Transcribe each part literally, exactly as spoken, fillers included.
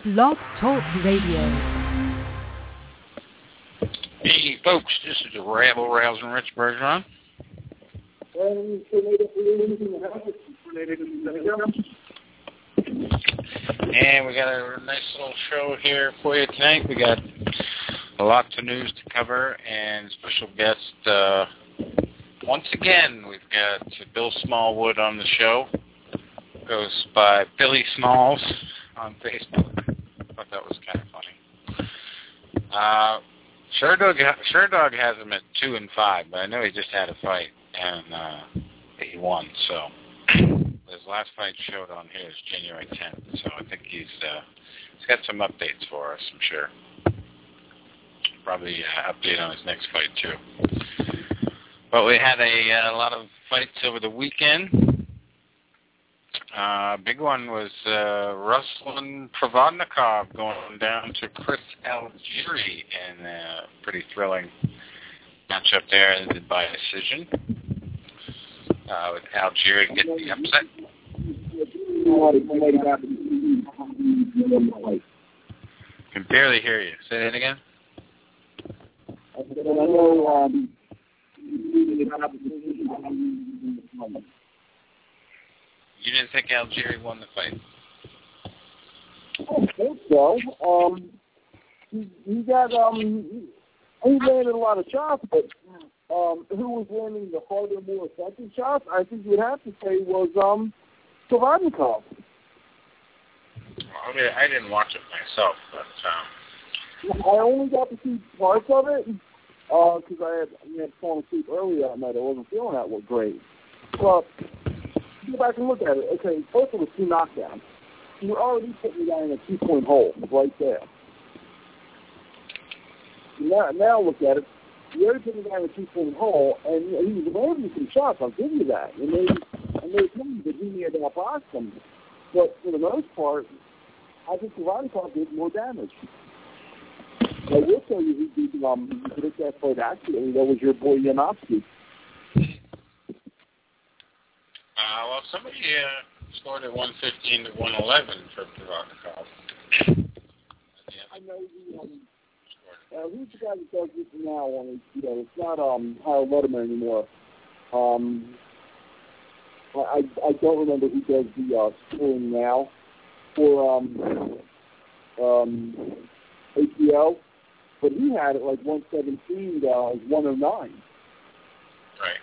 Blog Talk Radio. Hey folks, this is the Rabble Rousing Rich Bergeron. And we got a nice little show here for you tonight. We got lots of news to cover and special guest. Uh, once again, we've got Bill Smallwood on the show. Goes by Billy Smalls on Facebook. I thought that was kind of funny. Uh, Sure Dog, Sure Dog has him at two and five, but I know he just had a fight and uh, he won. So his last fight showed on here is January tenth. So I think he's uh, he's got some updates for us. I'm sure. Probably uh, update on his next fight too. But we had a, uh, a lot of fights over the weekend. Uh, big one was uh, Ruslan Provodnikov going down to Chris Algieri in a pretty thrilling matchup there, ended by decision. Uh, with Algieri getting the upset. Can barely hear you. Say that again. You didn't think Algieri won the fight? I don't think so. Um, he, he got um, he, he landed a lot of shots, but um, who was landing the harder, more effective shots? I think you would have to say was um, Provodnikov. Well, I didn't watch it myself, but um... I only got to see parts of it because uh, I had, I had fallen asleep early that night. I wasn't feeling that well great. But go back and look at it. Okay, first of all, two knockdowns. You're already putting the guy in a two-point hole right there. Now, now look at it. You already put the guy in a two-point hole, and he was landing some shots. I'll give you that. And they, and they told me that he may have outboxed him. But for the most part, I think Provodnikov did more damage. I will tell you who did um, predict that fight accurately. That was your boy Yanofsky. Uh, well, somebody uh, scored at one fifteen to one eleven for Provodnikov. Yeah. I know the, um, uh, who's the guy that does this now on H B O? It's not um, Harold Letterman anymore. Um, I, I don't remember who does the uh, scoring now for um, um, H B O, but he had it like one seventeen to uh, one oh nine. Right.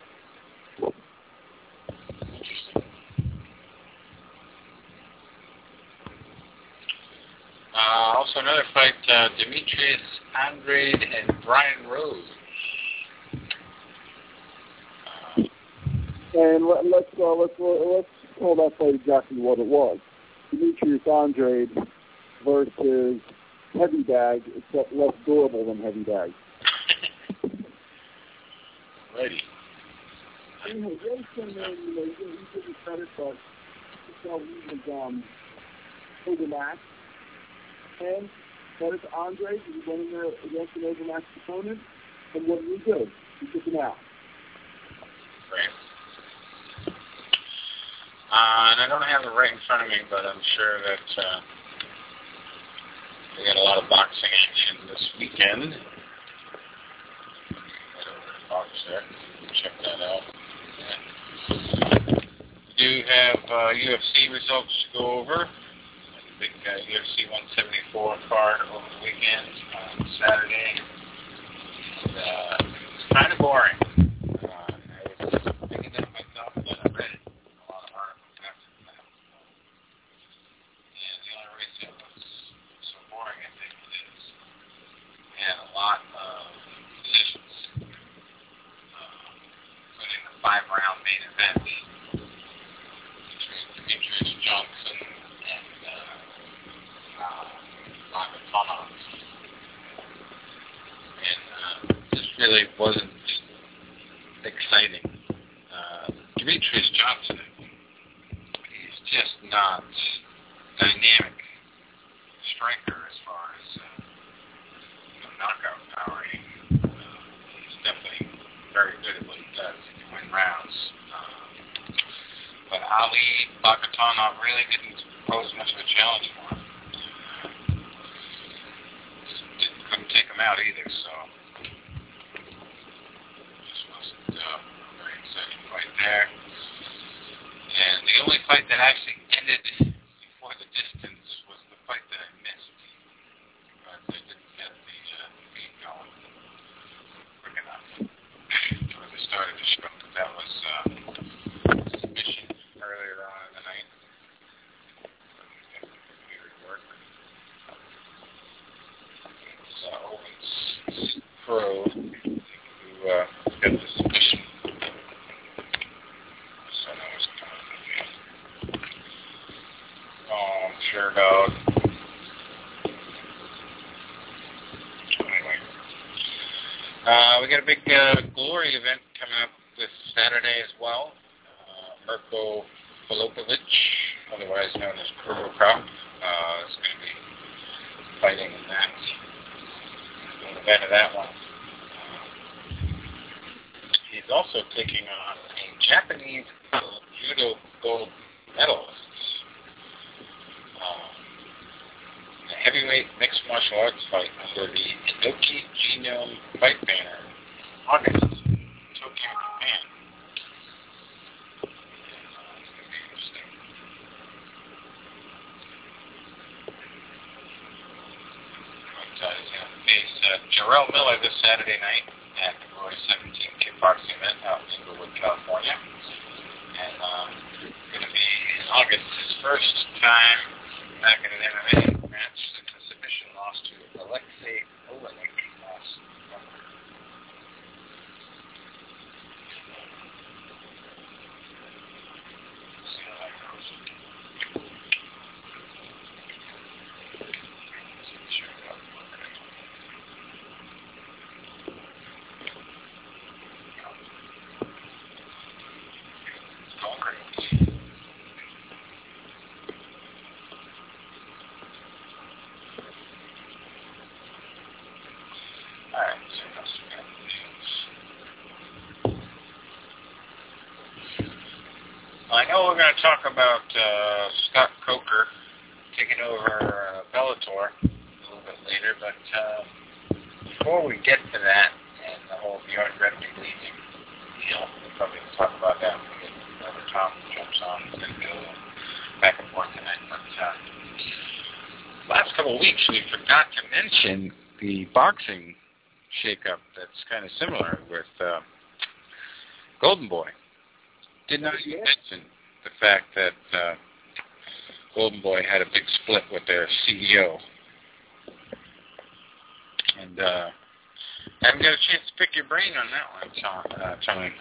Uh, also another fight, uh, Demetrius Andrade and Brian Rose. Uh, and let, let's uh, let's let's call that fight exactly what it was. Demetrius Andrade versus Heavy Bag, except less durable than Heavy Bag. Ready. You know, Jason, you know, you give him credit, but he was um, overmatched. And credit to Andre, he went in there against an overmatched opponent, and what did he do? He took him out. Right. Uh, and I don't have it right in front of me, but I'm sure that uh, we got a lot of boxing action this weekend. Head over to Fox there. Check that out. Yeah. We do have uh, U F C results to go over. Big uh, U F C one seventy-four card over the weekend on Saturday. And, uh, it's kind of boring. Uh, I was thinking that myself, but I read a lot of articles after that. And the only reason it was so boring, I think, is we had a lot of decisions, uh, including the five-round main event between Demetrius Johnson and Uh, and uh, this really wasn't exciting. Uh, Demetrius Johnson, he's just not dynamic striker as far as uh, you know, knockout power. Uh, he's definitely very good at what he does. He can win rounds. Uh, but Ali Bakatanov really didn't pose much of a challenge for him. out either, so this wasn't uh, a very exciting fight there. And the only fight that actually ended before the distance was the fight that I missed, but I didn't get the uh, feed going quick enough before the start of the show. That was uh, submission earlier on in the night. So it's Crow who uh, got the submission. So that was kind of oh, sure dog. Anyway, uh, we got a big uh, Glory event coming up this Saturday as well. Uh, Mirko Filipovic, otherwise known as Crow Cop, uh, is going to be fighting in that. Event of that one. Uh, he's also taking on a Japanese judo gold medalist. Um, a heavyweight mixed martial arts fight under the Inoki Genome fight banner in August in Tokyo, Japan. Uh, it's going to be interesting. But, uh, he's going to face uh, Jarrell Miller this Saturday night at the Glory seventeen kickboxing event out in Inglewood, California. And um, going to be in August, his first time back in an M M A match since a submission loss to Alexei Olenek last November. See how that goes. I know we're going to talk about uh, Scott Coker taking over uh, Bellator a little bit later, but uh, before we get to that and the whole Bjorn Rebney leaving deal, we'll probably talk about that when we get whenever Tom jumps on. It's going to go back and forth tonight. But uh, last couple of weeks, we forgot to mention the boxing shakeup that's kind of similar with uh, Golden Boy. Did not even mention the fact that uh, Golden Boy had a big split with their C E O. And uh, I haven't got a chance to pick your brain on that one, Tom, uh, Tony.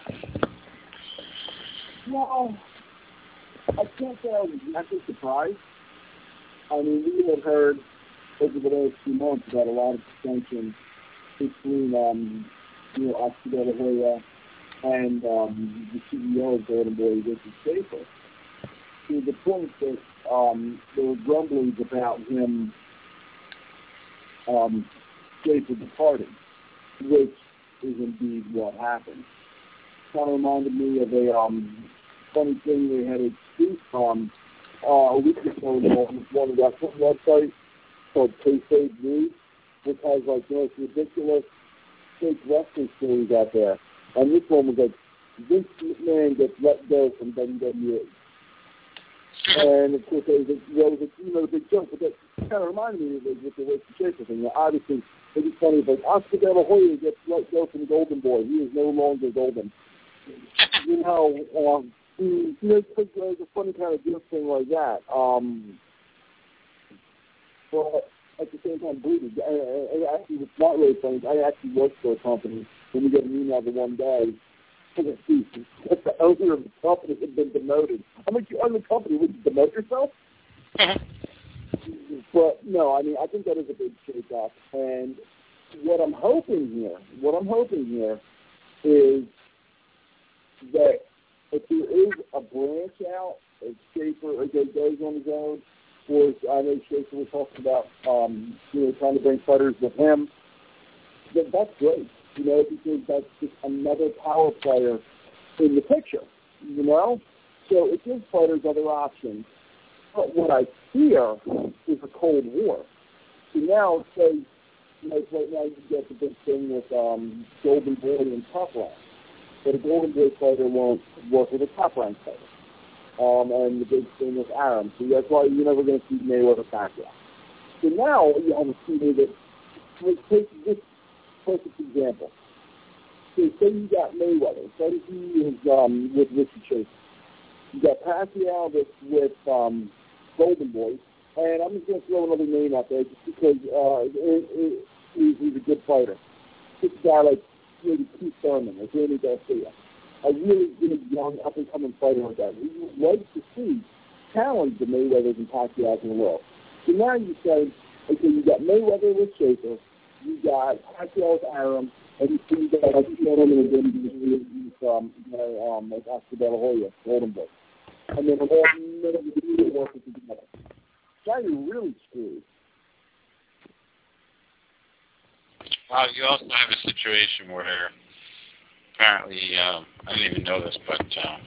Well, I can't say I was exactly surprised. I mean, we had heard over the last few months about a lot of dissension between, um, you know, Oscar De La Hoya and um, the C E O of Golden Boy, Richard Schaefer, to the point that um, there were grumblings about him, um, Schaefer departing, which is indeed what happened. Kind of reminded me of a um, funny thing they had a tweet from uh, a week ago on one of the wrestling websites called Kayfabe News, which has like the most ridiculous fake wrestling stories out there. And this one was like, Vince McMahon gets let go from W W E. And of course, there was a, there was a you know, big joke, but that kind of reminded me of the, with the Richard Schaefer thing. Now, obviously, it was funny, but Oscar De La Hoya gets let go from Golden Boy. He is no longer golden. You know, um, you know, it's a funny kind of joke thing like that. Um, but at the same time, brutal. And actually, it's not really funny. I actually worked for a company. When we get an email the one day, that the owner of the company had been demoted. I'm like, you own the company, would you demote yourself? But no, I mean, I think that is a big shake-up. And what I'm hoping here, what I'm hoping here is that if there is a branch out, if Schaefer goes on his own, or I know Schaefer was talking about, um, you know, trying to bring fighters with him, then that's great. You know, because that's just another power player in the picture, you know? So it gives fighters other options. But what I fear is a Cold War. So now, say, like right now you get the big thing with um, Golden Boy and Top Rank. But a Golden Boy fighter won't work with a Top Rank fighter. Um, and the big thing with Arum. So that's why you're never going to see Mayweather Pacquiao. So now you have a feeling that, let's take this perfect example. So say you got Mayweather. Say he is um, with Richard Chase. You got Pacquiao with, with um, Golden Boy. And I'm just going to throw another name out there just because uh, it, it, he's, he's a good fighter. Just a guy like maybe Keith Thurman or Danny Garcia. A really good, young, up-and-coming fighter like that. We would like to see challenge the Mayweathers and Pacquiaos in the world. So now you say, okay, you got Mayweather with Schaefer, you got Pacquiao with Arum, and you got like Thurman and then um, you know, um, like Oscar De La Hoya, Golden Boy. And then all none of the people working together. Now you're really screwed. Well, you also have a situation where apparently, um, I didn't even know this, but um,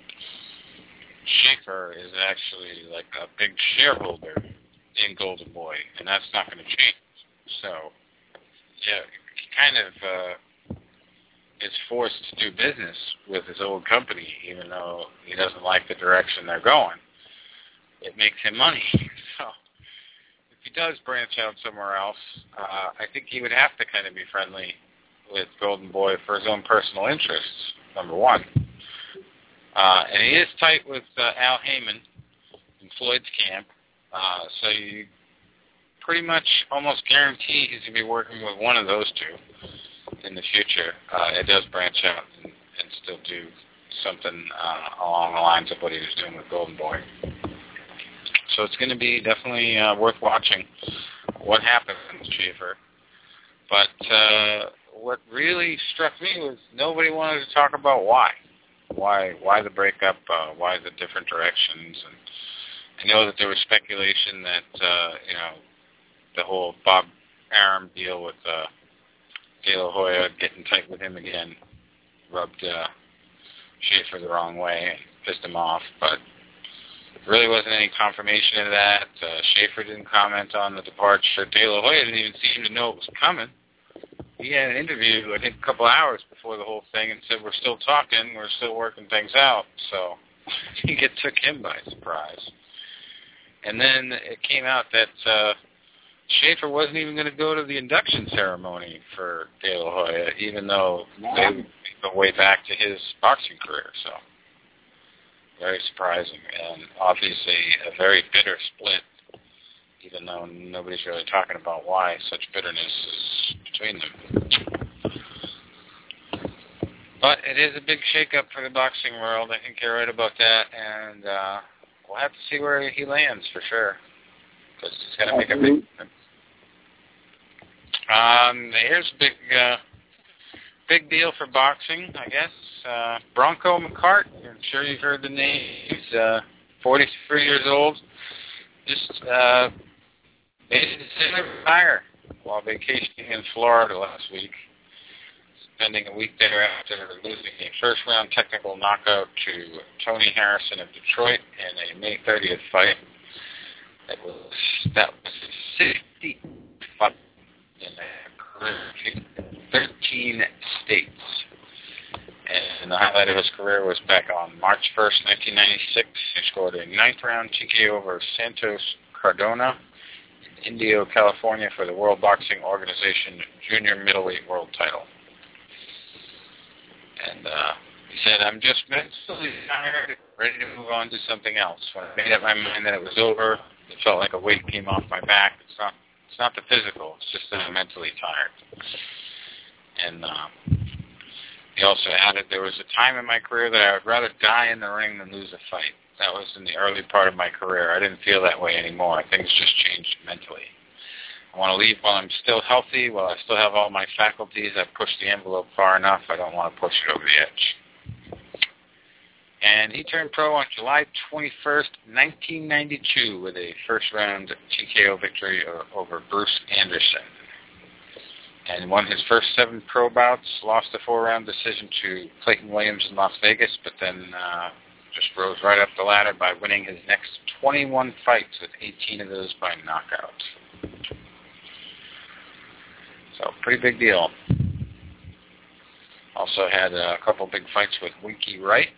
Schaefer is actually like a big shareholder in Golden Boy, and that's not going to change. So, yeah, he kind of uh, is forced to do business with his old company, even though he doesn't like the direction they're going. It makes him money. So if he does branch out somewhere else, uh, I think he would have to kind of be friendly with Golden Boy for his own personal interests, number one. Uh, and he is tight with uh, Al Heyman in Floyd's camp, uh, so you pretty much almost guarantee he's going to be working with one of those two in the future. Uh, it does branch out and, and still do something uh, along the lines of what he was doing with Golden Boy. So it's going to be definitely uh, worth watching what happens with Schaefer. But uh, what really struck me was nobody wanted to talk about why. Why why the breakup, uh, why the different directions. And I know that there was speculation that, uh, you know, the whole Bob Arum deal with uh, De La Hoya getting tight with him again rubbed uh, Schaefer the wrong way and pissed him off. But there really wasn't any confirmation of that. Uh, Schaefer didn't comment on the departure. De La Hoya didn't even seem to know it was coming. He had an interview, I think, a couple hours before the whole thing and said, we're still talking, we're still working things out. So I think it took him by surprise. And then it came out that uh, Schaefer wasn't even going to go to the induction ceremony for De La Hoya, even though they would go way back to his boxing career. So very surprising, and obviously a very bitter split, even though nobody's really talking about why such bitterness is between them. But it is a big shakeup for the boxing world. I think you're right about that, and uh, we'll have to see where he lands for sure, because he's going to make a big difference. Um, here's a big, uh, big deal for boxing, I guess. Uh, Bronco McCart, I'm sure you've heard the name. He's uh, forty-three years old. Just uh, made a decision to retire while vacationing in Florida last week, spending a week there after losing a first-round technical knockout to Tony Harrison of Detroit in a May thirtieth fight. That was that was sixty-five in a career in thirteen states. And the highlight of his career was back on March first, nineteen ninety-six. He scored a ninth-round T K O over Santos Cardona in Indio, California for the World Boxing Organization Junior Middleweight World Title. And uh, he said, I'm just mentally tired, ready to move on to something else. When I made up my mind that it was over, it felt like a weight came off my back. It's not It's not the physical, it's just that I'm mentally tired. And uh, he also added, there was a time in my career that I would rather die in the ring than lose a fight. That was in the early part of my career. I didn't feel that way anymore. Things just changed mentally. I want to leave while I'm still healthy, while I still have all my faculties. I've pushed the envelope far enough. I don't want to push it over the edge. And he turned pro on July twenty-first, nineteen ninety-two, with a first-round T K O victory over Bruce Anderson. And won his first seven pro bouts, lost a four-round decision to Clayton Williams in Las Vegas, but then uh, just rose right up the ladder by winning his next twenty-one fights, with eighteen of those by knockout. So, pretty big deal. Also had a couple big fights with Winky Wright.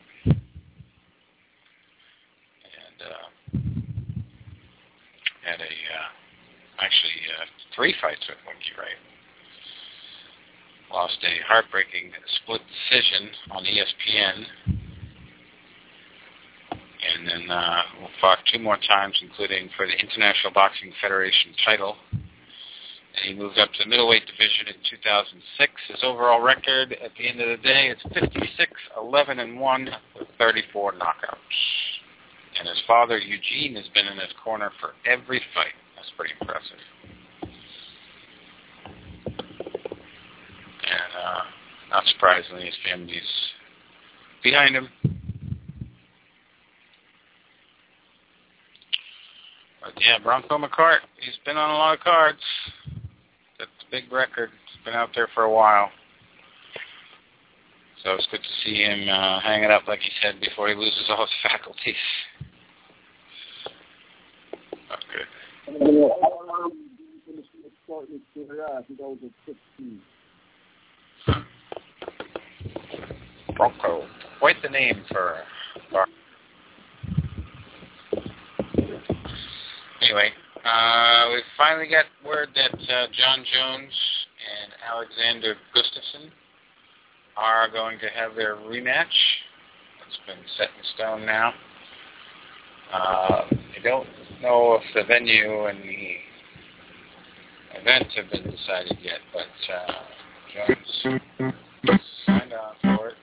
And uh, had a, uh, actually, uh, three fights with Winky Wright. Lost a heartbreaking split decision on E S P N. And then uh, fought two more times, including for the International Boxing Federation title. And he moved up to the middleweight division in two thousand six. His overall record at the end of the day is fifty-six, eleven, and one with thirty-four knockouts. And his father, Eugene, has been in his corner for every fight. That's pretty impressive. And uh, not surprisingly, his family's behind him. But yeah, Bronco McCart, he's been on a lot of cards. That's a big record. He's been out there for a while. So it's good to see him uh, hang it up, like he said, before he loses all his faculties. Not good. Bronco, quite the name for a Anyway, uh, we finally got word that uh, John Jones and Alexander Gustafsson are going to have their rematch. It's been set in stone now. Uh, I don't know if the venue and the event have been decided yet, but uh, Jones signed on for it.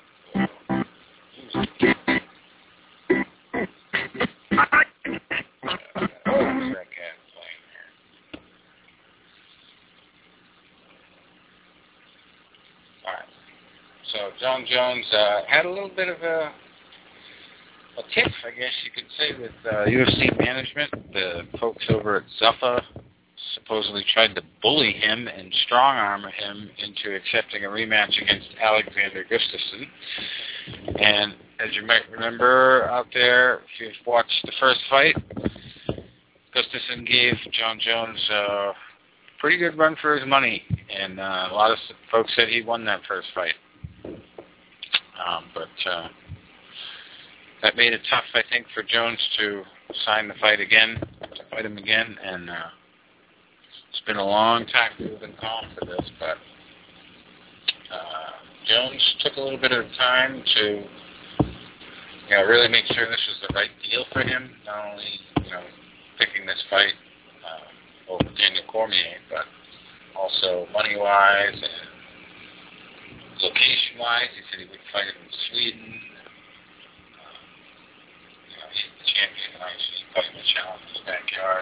So John Jones uh, had a little bit of a, a tiff, I guess you could say, with uh, U F C management. The folks over at Zuffa supposedly tried to bully him and strong-arm him into accepting a rematch against Alexander Gustafsson. And as you might remember out there, if you've watched the first fight, Gustafsson gave John Jones a pretty good run for his money, and uh, a lot of folks said he won that first fight. Um, but uh, that made it tough, I think, for Jones to sign the fight again, to fight him again. And uh, it's been a long time we've been calling for this, but uh, Jones took a little bit of time to, you know, really make sure this was the right deal for him. Not only, you know, picking this fight uh, over Daniel Cormier, but also money-wise and location-wise. He said he would fight him in Sweden. Uh, you know, he's the champion, and obviously he fight him a challenge in his backyard.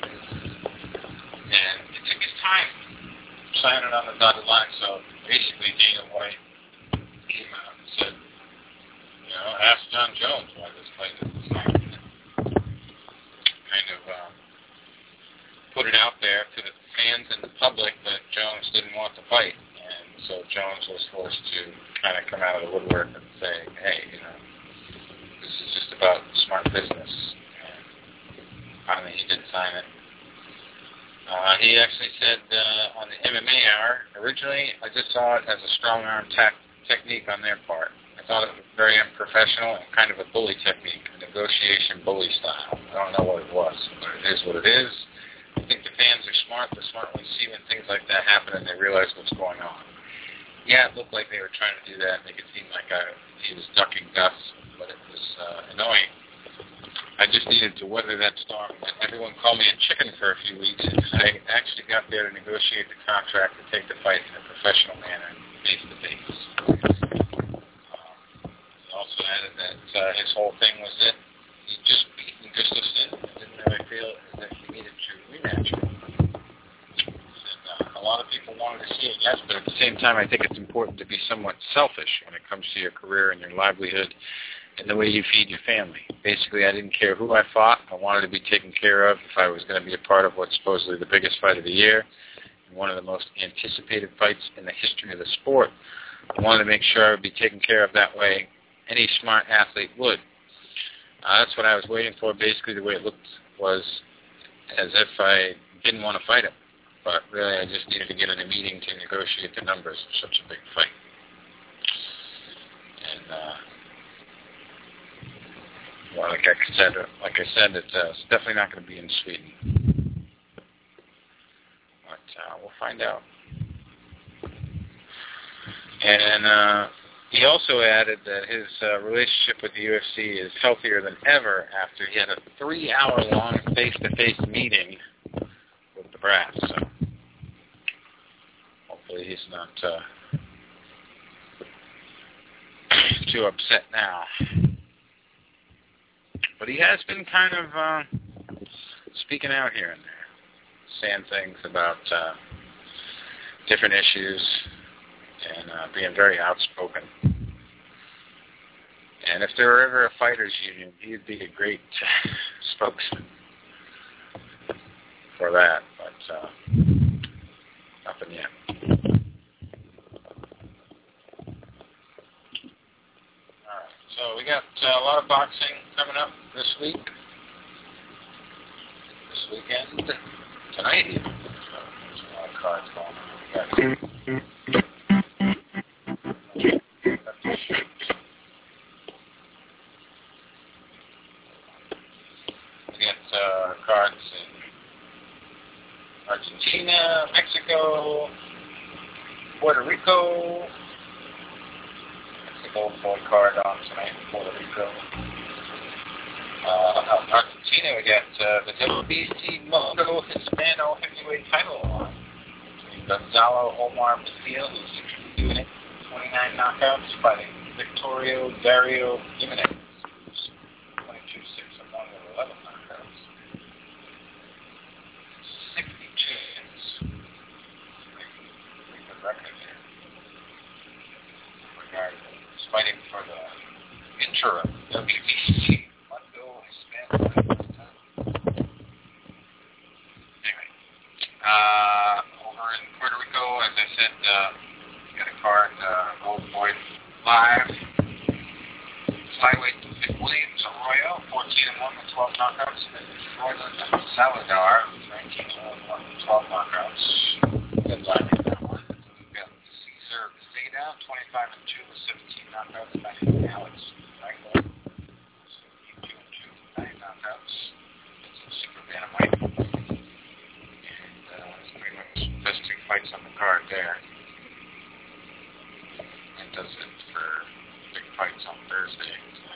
And it took his time signing on the dotted line. So basically, Dana White came out and said, you know, ask John Jones why this fight isn't signed. Kind of um, put it out there to the fans and the public that Jones didn't want to fight. So Jones was forced to kind of come out of the woodwork and say, hey, you know, this is just about smart business. And finally he did sign it. Uh, he actually said uh, on the M M A Hour, originally I just saw it as a strong arm ta- technique on their part. I thought it was very unprofessional and kind of a bully technique, a negotiation bully style. I don't know what it was, but it is what it is. I think the fans are smart. They're smart when they see when things like that happen and they realize what's going on. Yeah, it looked like they were trying to do that, make it seem like I, he was ducking Gus, but it was uh, annoying. I just needed to weather that storm. Everyone called me a chicken for a few weeks, and I actually got there to negotiate the contract to take the fight in a professional manner, face-to-face. Um, he also added that uh, his whole thing was that he just beaten Gustafsson and didn't really feel that he needed to rematch him. A lot of people wanted to see it, yes, but at the same time, I think it's important to be somewhat selfish when it comes to your career and your livelihood and the way you feed your family. Basically, I didn't care who I fought. I wanted to be taken care of if I was going to be a part of what's supposedly the biggest fight of the year and one of the most anticipated fights in the history of the sport. I wanted to make sure I would be taken care of that way any smart athlete would. Uh, that's what I was waiting for. Basically, the way it looked was as if I didn't want to fight him. But really, I just needed to get in a meeting to negotiate the numbers of such a big fight. And, uh, well, like I said, like I said, it's, uh, it's definitely not going to be in Sweden. But uh, we'll find out. And uh, he also added that his uh, relationship with the U F C is healthier than ever after he had a three-hour-long face-to-face meeting with the brass. So hopefully he's not uh, too upset now. But he has been kind of uh, speaking out here and there, saying things about uh, different issues and uh, being very outspoken. And if there were ever a fighters union, he'd be a great spokesman for that. But uh, nothing yet. So we got uh, a lot of boxing coming up this week, this weekend, tonight even. So there's a lot of cards going on. We got, we got uh, cards in Argentina, Mexico, Puerto Rico. Gold point card on tonight in Puerto Rico. Uh, out in Argentina, we got uh, the W B C Moto Hispano Heavyweight title on between Gonzalo Omar Maciel, who's doing it, twenty-nine knockouts, fighting Victorio Dario Jimenez, twenty-two six and one with eleven knockouts. sixty-two hits. Pretty good record there. Regarding fighting for the interim W B C Mundo Hispano. Anyway, uh, over in Puerto Rico, as I said, uh, got a card, uh, Gold Boy Live. Flyweight Vic Williams Arroyo, fourteen and one with twelve knockouts. Royland Salazar, nineteen and one with twelve knockouts. Good luck in that one. We've got Cesar Zeta, twenty-five and two with seventeen knockouts. Fighting Alex Michael, seventeen and two with nine knockouts. It's a super bantamweight. And uh, that's pretty much the best two fights on the card there. That does it for big fights on Thursday.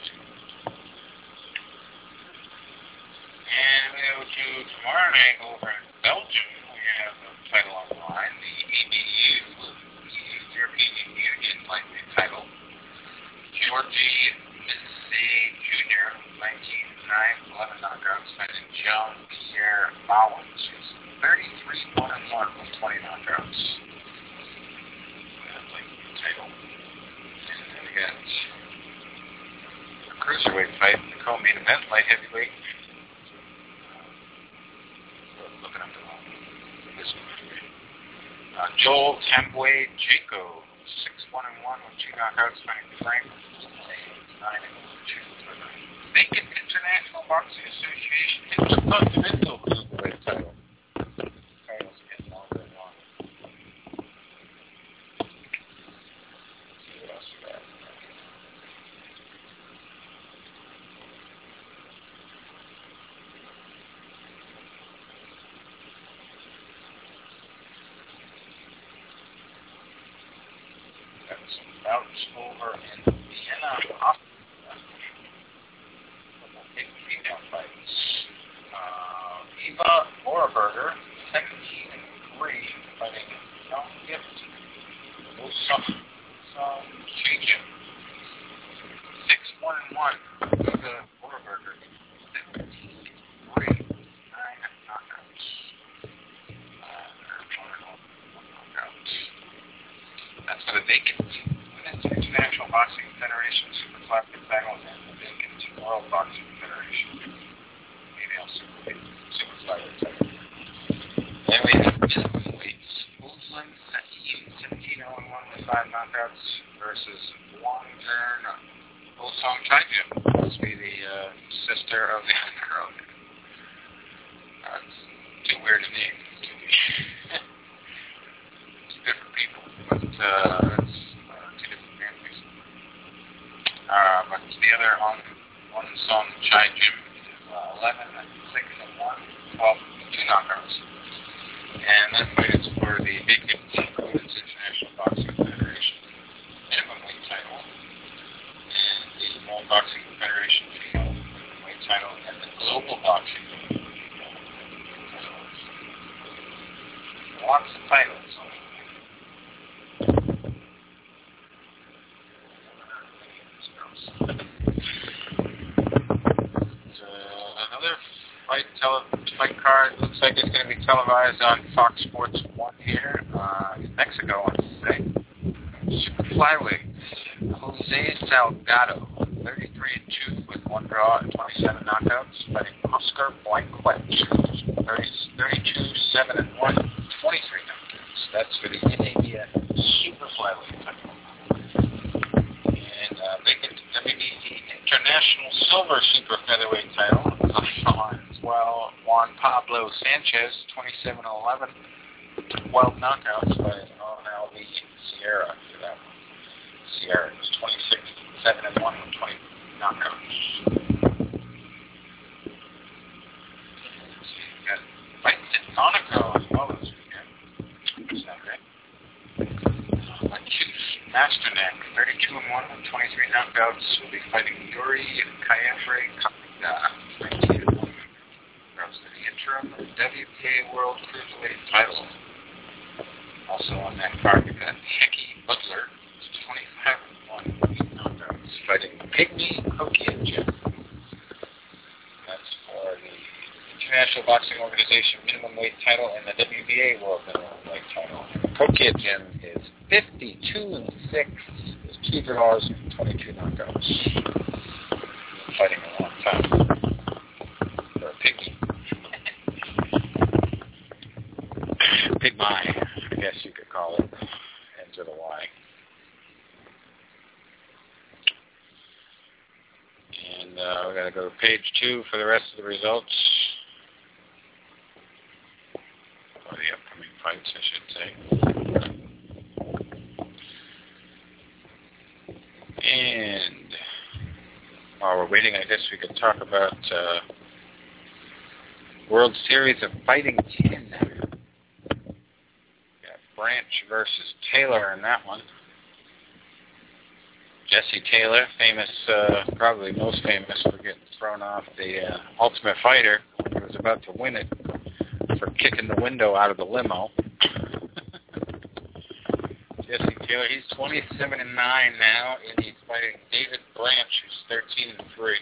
And we go to tomorrow night over in Belgium. We have a title on the line, the E B U, the European Union lightweight title. Georgie Missy Junior, nineteen and nine, eleven knockouts, fighting Jean-Pierre Bowens, who's thirty-three one and one with twenty knockouts. That's like the title. And then we got a cruiserweight fight in the co-main event, light heavyweight. Looking up the one. This one. Uh, Joel Tambwe Jaco, six one and one with two knockouts, fighting Frank nine and two for the vacant International Boxing Association Intercontinental Cruiserweight title. Titles getting longer and longer. Let's see what else we got. Got some bouts over in Vienna, Austria. Big female fights. Uh, Eva Moraberger, seventeen and three, fighting Young Gift. Osam Chichin, six one and one. Eva Moraberger, seventeen and three, nine knockouts. Uh, one knockout. That's for the vacant Women's International Boxing Federation Super Flyweight title and the vacant World Boxing Federation Female Super, super Flyweight title. Then we have minimum weights. Uzlan Saeed, seventeen and one with five knockouts versus Wangern Osong Taijin. Must be the uh, sister of the other girl. That's too weird a name to be. uh, that's uh, two different families. Uh, but the other on one song, Chai Jim, is uh, eleven, six, and one, twelve, two knockouts. And that fight is for the vacant Women's International Boxing Federation minimum weight title, and the World Boxing Federation female minimum weight title, and the Global Boxing titles. Lots of titles. Fight, tele- fight card looks like it's going to be televised on Fox Sports one here uh, in Mexico on Sunday. Super flyweights, Jose Salgado, thirty-three and two with one draw and twenty-seven knockouts, fighting Oscar Blanquet, thirty-two, seven and one, twenty-three knockouts. That's for the India Super flyweight title. And uh, vacant W B C International Silver Super featherweight title on well, Juan Pablo Sanchez, twenty-seven and eleven, twelve knockouts by Ron Alvi Sierra for that one. Sierra was twenty-six, seven and one with twenty knockouts. We got fights in Monaco as well this weekend. Saturday. Marcus Masternak, thirty-two and one with twenty-three knockouts, will be fighting Yuri Kayefre Kapita, to the interim W B A World Cruiserweight title. Also on that card, we've got Hecky Butler, twenty-five and one knockouts, fighting Pygmy Kokienjin. That's for the International Boxing Organization minimum weight title and the W B A World minimum weight title. Kokienjin is fifty-two and six, with two draws and twenty-two knockouts. Been fighting a long time for a Pygmy. Big my, I guess you could call it. Ends with a Y. And uh, we're going to go to page two for the rest of the results. Or the upcoming fights, I should say. And while we're waiting, I guess we could talk about uh, World Series of Fighting ten. Branch versus Taylor in that one. Jesse Taylor, famous, uh, probably most famous for getting thrown off the uh, Ultimate Fighter. He was about to win it for kicking the window out of the limo. Jesse Taylor, he's twenty-seven and nine now, and he's fighting David Branch, who's thirteen and three.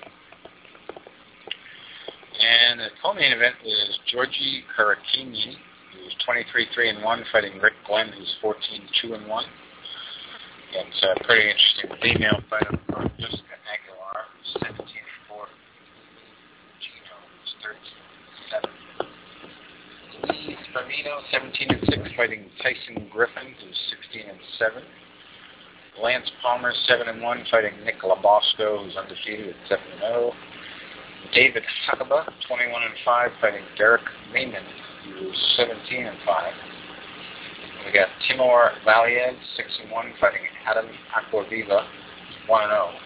And the co-main event is Georgi Karakini, who's twenty-three three and one, fighting Rick Glenn, who's fourteen two and one. And it's a pretty interesting female fight on the card. Jessica Aguilar, who's seventeen and four. Gino, who's thirteen seven. Luis Firmino, seventeen and six, fighting Tyson Griffin, who's sixteen and seven. Lance Palmer, seven and one, fighting Nick Labosco, who's undefeated at seven and oh. David Hakaba, twenty-one and five, fighting Derek Lehman, who's seventeen and five. We got Timur Valiev, six and one, fighting Adam Aquaviva, one and oh.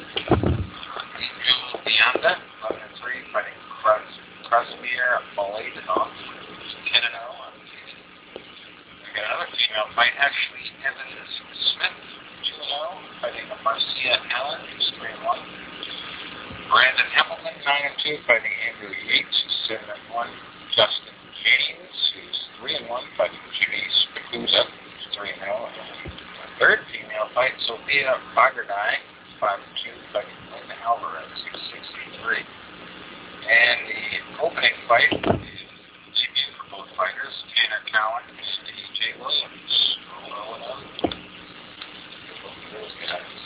Angel Bianda, eleven and three, fighting Krasimir Mladenov, who's ten and oh. We got another female fight, Ashley Evans Smith, two and oh, fighting Marcia Allen, who's three and one. Brandon Hamilton, nine and two, fighting Andrew Yates, who's seven and one. Justin James, who's three and one, fighting Jimmy Spikuza, who's three and oh. A third female fight, Sophia Bagardai, five and two, fighting Linda Alvarez, who's six and three. And the opening fight is debut for both fighters, Tanner Cowan and E J Williams. oh and oh. Both of those guys.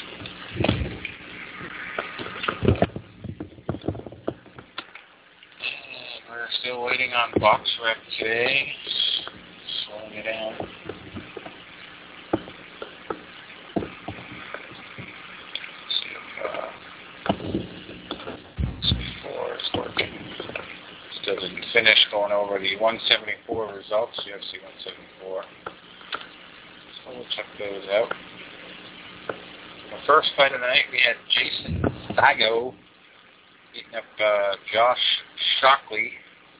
We're still waiting on BoxRec today. Slowing it down. Let's see if uh, sixty-four is working. Still didn't finish going over the one seventy-four results. U F C one seventy-four. So we'll check those out. The first fight of the night, we had Jason Stago beating up uh, Josh Shockley.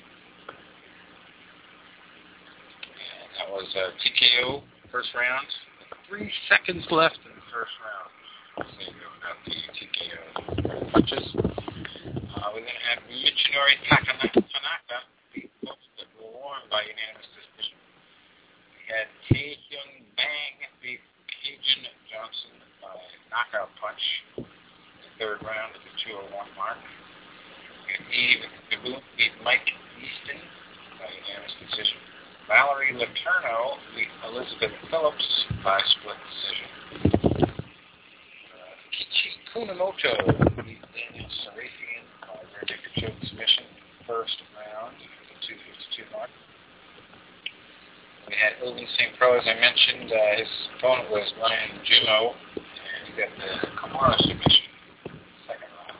And that was uh, T K O first round. Three seconds left in the first round. So you go about the T K O punches. Uh, we then had Michinori Tanaka beat both that were won by unanimous decision. We had Tae Hyun Bang beat Cajun Johnson by knockout punch in the third round at the two oh one mark. We had Eve Gaboon beat Mike Easton by unanimous decision. Valerie Letourneau beat Elizabeth Phillips by split decision. Uh, Kichi Kunamoto beat Daniel Sarafian by rear naked choke submission first round at the two fifty-two mark. We had Ilvin Saint Pro, as I mentioned. Uh, his opponent was Ryan Juno, and he got the Kimura submission second round.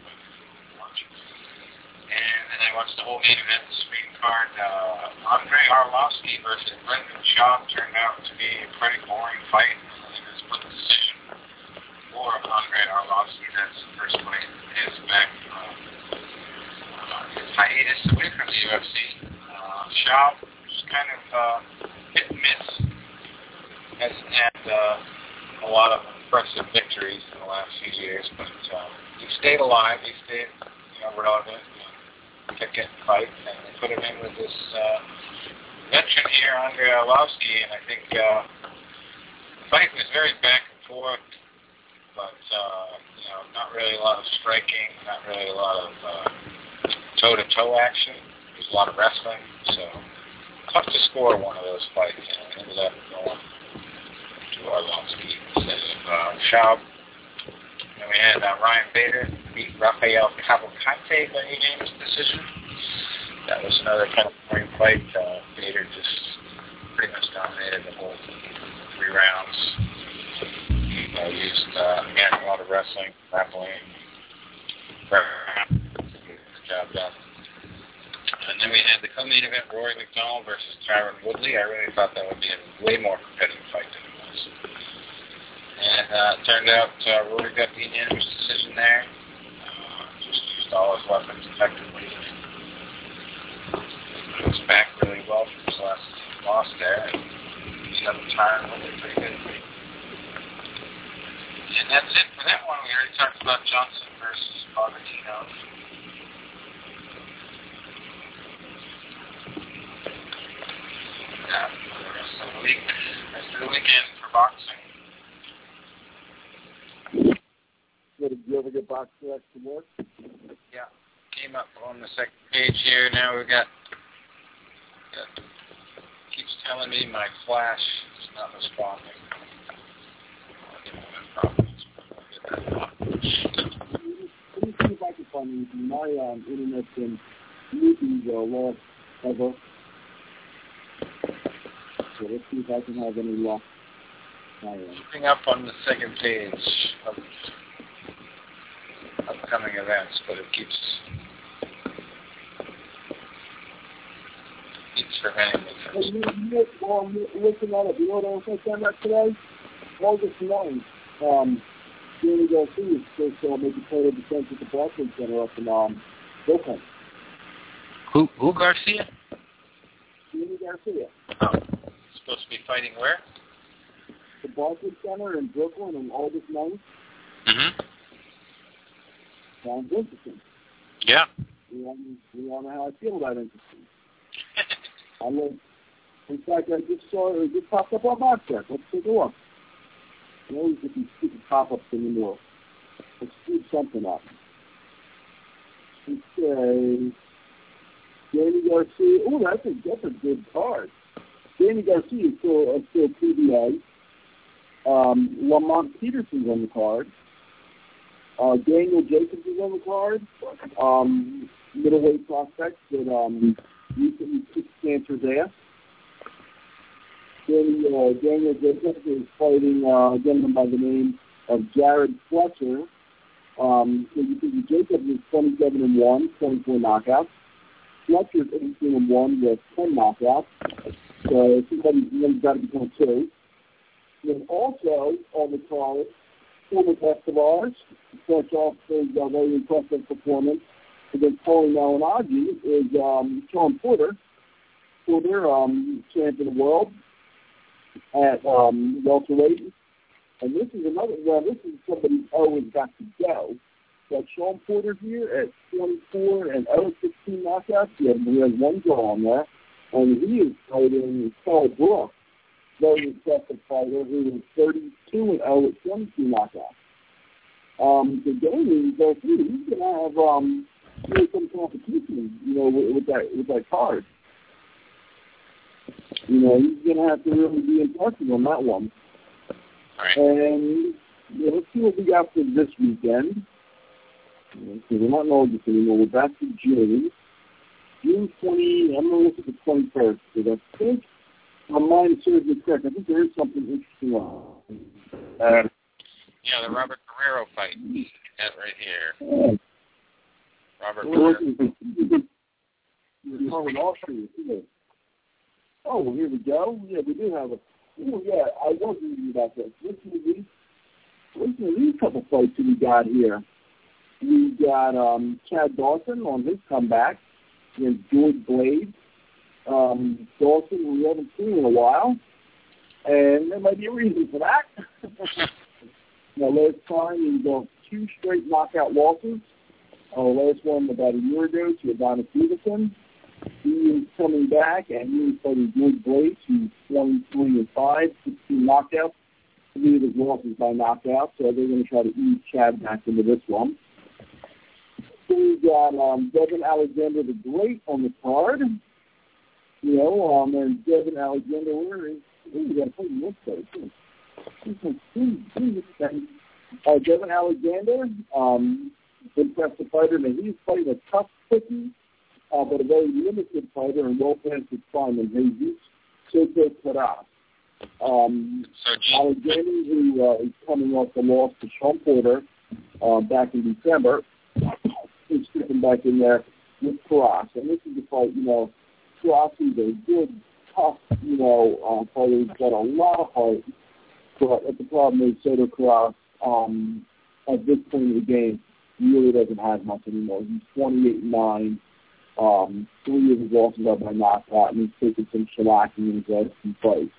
And then I watched the whole main event, the screen card. Uh, Andre Arlovsky versus Brendan Schaub turned out to be a pretty boring fight in a split decision for Andre Arlovsky. That's the first fight his back from uh, his hiatus away from the U F C. Uh, Schaub was kind of uh, hit and miss. Hasn't had uh, a lot of impressive victories in the last few years, but uh, he stayed alive. He stayed, you know, relevant. Kept getting fights, and they put him in with this uh, veteran here, Andre Arlovsky, and I think uh, the fight was very back and forth, but uh, you know, not really a lot of striking, not really a lot of uh, toe-to-toe action. There's a lot of wrestling, so tough to score one of those fights, and it ended up going to Arlovsky instead of uh, Schaub. And we had uh, Ryan Bader beat Rafael Cavalcante by unanimous decision. That was another kind of boring fight. Uh, Bader just pretty much dominated the whole three rounds. Uh, used, uh, again, a lot of wrestling, grappling. Good job done. And then we had the co-main event, Rory McDonald versus Tyron Woodley. I really thought that would be a way more competitive fight than it was. And uh, it turned out uh, Rory got the unanimous decision there. Uh, just used all his weapons effectively. He was back really well from his last loss there. And he got the time really pretty good. And that's it for that one. We already talked about Johnson versus Barbatino. Yeah, for the rest of the week. Rest of the weekend for boxing. Did you ever get box to work? Yeah, came up on the second page here. Now we've got, got keeps telling me my flash is not responding. Let me see if I can find anything. My um, internet's been moving the lost ever. So let's see if I can have any luck. Keeping up on the second page of upcoming events, but it keeps keeps preventing me from. Hey, you, you, um, listen at it. You know what I was going to send out today? August ninth, um, Danny Garcia is supposed to uh, make a total defense at the Barclays Center up in um, Brooklyn. Who? Who Garcia? Danny Garcia. Oh, supposed to be fighting where? The Barclays Center in Brooklyn on August ninth. Mm-hmm. Sounds interesting. Yeah. We all, we all know how I feel about interesting. I love, in fact, I just saw it just popped up on BoxRec. Let's take a look. You always get these stupid pop-ups anymore. Let's do something up. Okay. Danny Garcia. Oh, that's a, that's a good card. Danny Garcia is still, uh, still P B A. Um, Lamont Peterson's on the card. Uh, Daniel Jacobs is on the card. Um, middleweight prospect that um, recently kicked cancer's ass. Daniel, uh, Daniel Jacobs is fighting uh, a gentleman by the name of Jared Fletcher. Um, so you see, Jacobs is twenty-seven and one, twenty-four knockouts. Fletcher's eighteen and one with ten knockouts. So somebody's got to become two. And also on the card, former best of ours, starts off his uh, very impressive performance against Paulie Malignaggi, is um, Shawn Porter, Porter, um, champion of the world at um, welterweight. And this is another, well, this is somebody always got to go. Got Shawn Porter here at twenty-four and oh, sixteen knockouts. He has, he has one draw on there. And he is fighting Paul Brook, very impressive fighter, who is thirty-two and oh at twenty-two knockouts. Um, so Damien, so he's going to have um, you know, some competition, you know, with, with that with that card. You know, he's going to have to really be impressive on that one. Right. And you know, let's see what we got for this weekend. Okay, we're not in August anymore. We're back to June. June twentieth, I'm going to look at the twenty-first, because I think my mind serves me correct. I think there is something interesting on. Uh, yeah, the Robert Guerrero fight. That right here. Yeah. Robert Well, Guerrero. Oh, well, here we go. Yeah, we do have a. Oh, yeah, I was reading about this. Listen to these. Listen to these couple fights that we got here. We got um, Chad Dawson on his comeback against George Blade. Um, Dawson we haven't seen in a while, and there might be a reason for that. Now, last time he got two straight knockout losses. Uh, last one about a year ago to Adonis Stevenson. He is coming back, and he is fighting George Blade, who's twenty-three and five, sixteen knockouts. Three of his losses by knockout, so they're going to try to ease Chad back into this one. We got um, Devin Alexander the Great on the card. You know, um, and Devin Alexander, where is he? We got to put him this way, too. Uh, Devin Alexander, um, impressive fighter, and he's fighting a tough cookie, uh, but a very limited fighter and well past his prime, and Jesus Soto Taras. Um, so, Alexander, who uh, is coming off the loss to Shawn Porter uh, back in December, is stepping back in there with Taras. And this is the fight, you know, Taras is a good, tough, you know, uh, fighter. He's got a lot of heart. But the problem is Soto Taras, um, at this point in the game, really doesn't have much anymore. He's twenty-eight and nine. Um, three of his losses are by knockout, and he's taken some shellacking in his last few fights.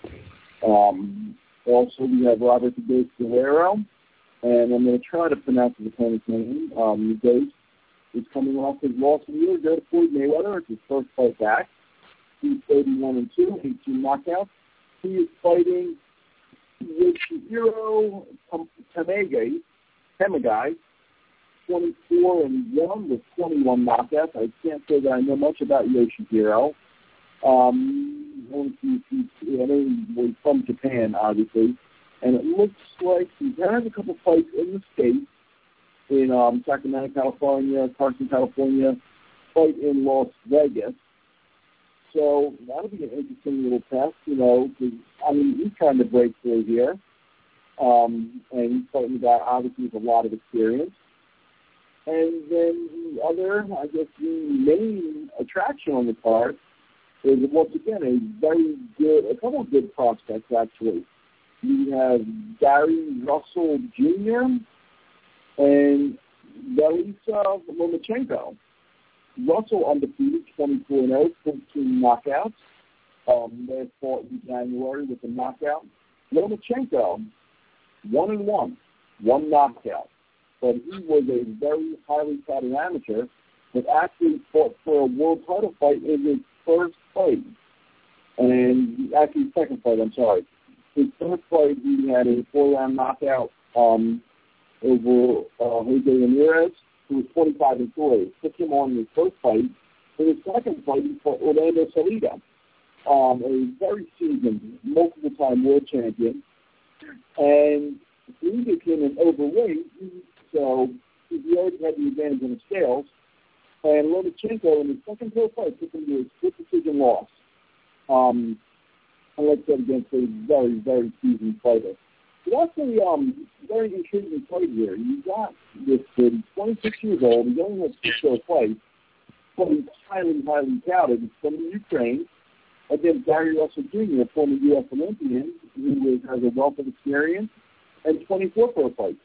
Um, also, we have Robert the Ghost Guerrero, and I'm going to try to pronounce his opponent's name. Um, the Ghost is coming off his loss a year ago to Floyd Mayweather. It's his first fight back. He's thirty-one and two, eighteen knockouts. He is fighting Yoshihiro Tamage, Tamagai, twenty-four and one with twenty-one knockouts. I can't say that I know much about Yoshihiro. Um, He's, he's, I know he's from Japan, obviously, and it looks like he has a couple fights in the States, in um, Sacramento, California, Carson, California, fight in Las Vegas. So that'll be an interesting little test, you know, because, I mean, he's trying to break through here, um, and he's fighting a guy, obviously, with a lot of experience. And then the other, I guess, the main attraction on the card is, once again, a very good, a couple of good prospects, actually. We have Gary Russell Junior and Velisa Lomachenko. Russell undefeated, twenty-four and oh, fourteen knockouts. Um, they fought in January with a knockout. Lomachenko, one and one, one knockout. But he was a very highly touted amateur that actually fought for a world title fight in his first fight. And actually, second fight, I'm sorry. His first fight, he had a four-round knockout um, over uh, Jose Ramirez, who was twenty-five and four. It took him on in his first fight. In his second fight, he fought Orlando Salida, um, a very seasoned, multiple-time world champion. And he became an overweight, so he already had the advantage on the scales. And Lomachenko, in his second pro fight, took him to a split decision loss. Um, and like I said, against a very, very seasoned fighter. So that's a um, very intriguing fight here. You got this kid, twenty-six years old, he only has six pro fights, but he's highly, highly touted. He's from the Ukraine, against Gary Russell Junior, a former U S Olympian who has a wealth of experience, and twenty-four pro fights.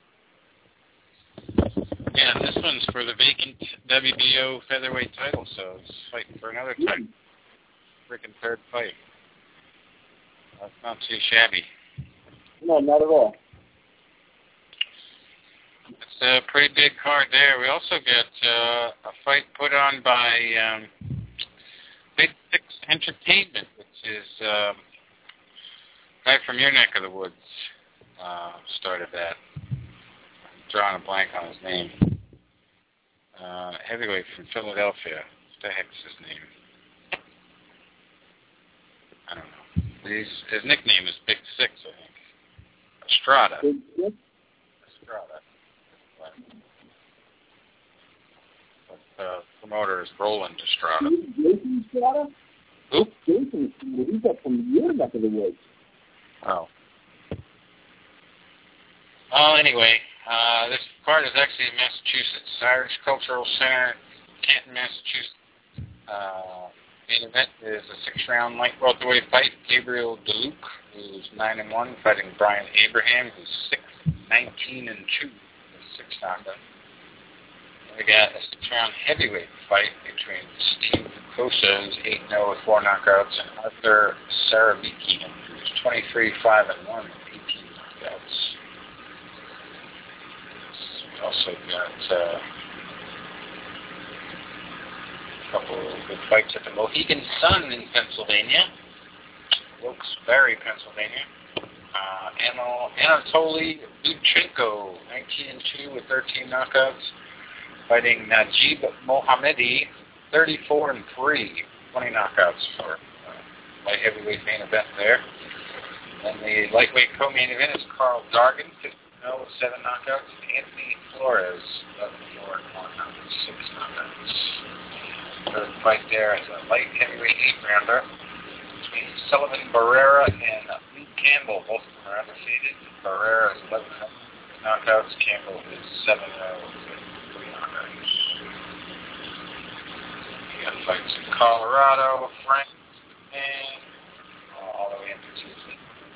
Yeah, and this one's for the vacant W B O featherweight title, so it's fighting for another title. Freaking third fight. That's not too shabby. No, not at all. It's a pretty big card there. We also got uh, a fight put on by um, Big Six Entertainment, which is um, a guy from your neck of the woods uh, started that. I'm drawing a blank on his name. Uh, heavyweight from Philadelphia. What the heck's his name? I don't know. He's, his nickname is Big Six, I think. Estrada. Big Six? Estrada. But uh, promoter is Roland Estrada. Jason Estrada? Who? Jason Estrada. He's up from your neck of the woods. Oh. Well, anyway, uh, this card is actually in Massachusetts. Irish Cultural Center, Canton, Massachusetts. Uh, main event is a six-round light welterweight fight. Gabriel DeLuc, who's nine and one, fighting Brian Abraham, who's six, nineteen and two, with six knockouts. We got a six-round heavyweight fight between Steve Kosa, who's eight and oh with four knockouts, and Arthur Sarabiki, who's twenty-three, five and one with eighteen knockouts. We also got uh, a couple of good fights at the Mohegan Sun in Pennsylvania, Wilkes-Barre, Pennsylvania. Uh, Anatoly Lutchenko, nineteen and two with thirteen knockouts, fighting Najib Mohammadi, thirty-four and three, twenty knockouts for uh, light heavyweight main event there. And the lightweight co-main event is Carl Dargan, fifteen and oh with seven knockouts, and Anthony Flores, eleven and four with one knockout, six knockouts. Third fight there is a light heavyweight eight-rounder between Sullivan Barrera and Luke Campbell. Both of them are undefeated. Barrera is eleven and oh with knockouts. Campbell is seven and oh with three knockouts. We got fights in Colorado, Frank, and all the way into Tuesday.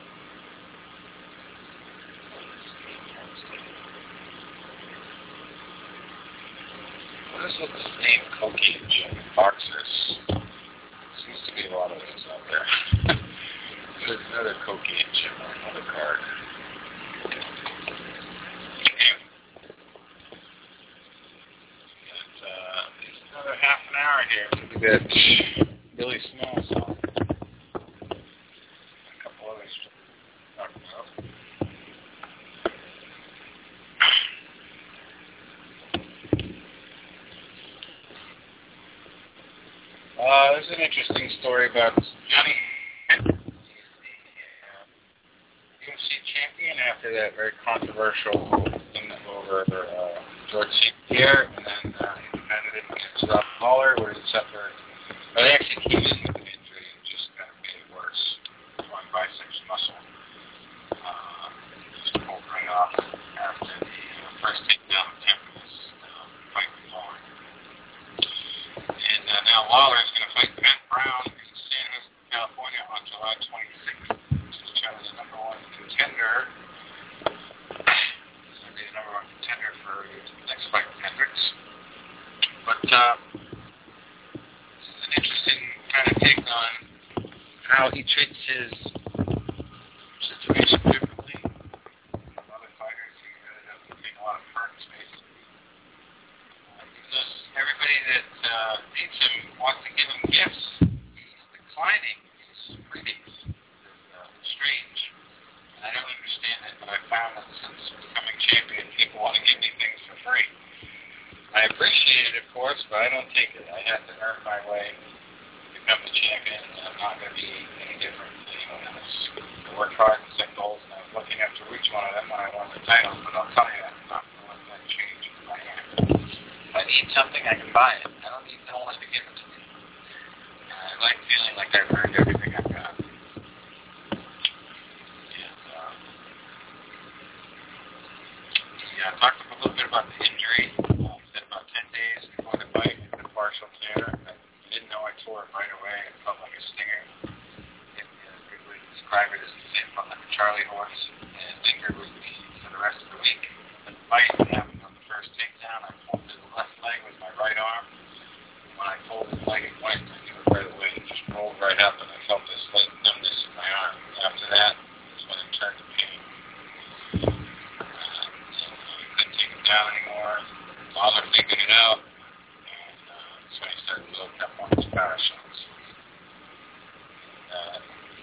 What is with this name, Cocaine Gym Boxers? Seems to be a lot of those out there. There's another Cocaine Gym on another card. Anyway. Got, uh, another half an hour here to get Billy Smalls on. A couple others to talk about. Uh, there's an interesting story about Johnny Hendricks. He's the uh, U F C champion after that very controversial thing over uh, George Saint Pierre, and then uh, he defended it against Rob Lawler, where he suffered. Well, they actually came in with an injury and just kind of made it worse. One biceps muscle uh, just pulled right off after the uh, first takedown attempt in this uh, fight with Lawler. And uh, now Lawler is going to fight Matt Brown in San Jose, California on July twenty-sixth. This is kind of the number one contender. He's going to be the number one contender for the next fight with Hendricks. But uh, this is an interesting kind of take on how he treats his situation differently from other fighters. He really doesn't take a lot of hurt space. Everybody that uh, meets him wants to give him gifts. He's declining his freebies. It's uh, strange. And I don't understand it, but I found that since becoming champion, people want to give me things for free. I appreciate it, of course, but I don't take it. I have to earn my way to become the champion, and I'm not going to be any different than anyone else. I work hard and set goals, and I was lucky enough to reach one of them when I won the title, but I'll tell you, I'm not going to let that change my hand. If I need something, I can buy it. I don't need someone to give it to me. I like feeling like I've earned everything I've got. And, uh, yeah, I talked a little bit about the injury. Uh, said about ten days before the fight, it's a partial tear. I didn't know I tore it right away. It felt like a stinger. right up, and I felt this light numbness in my arm. After that, that's when it turned to pain. Uh, I couldn't take him down anymore. Father figured it out, and uh, that's when he started loading up on his power shots. Uh,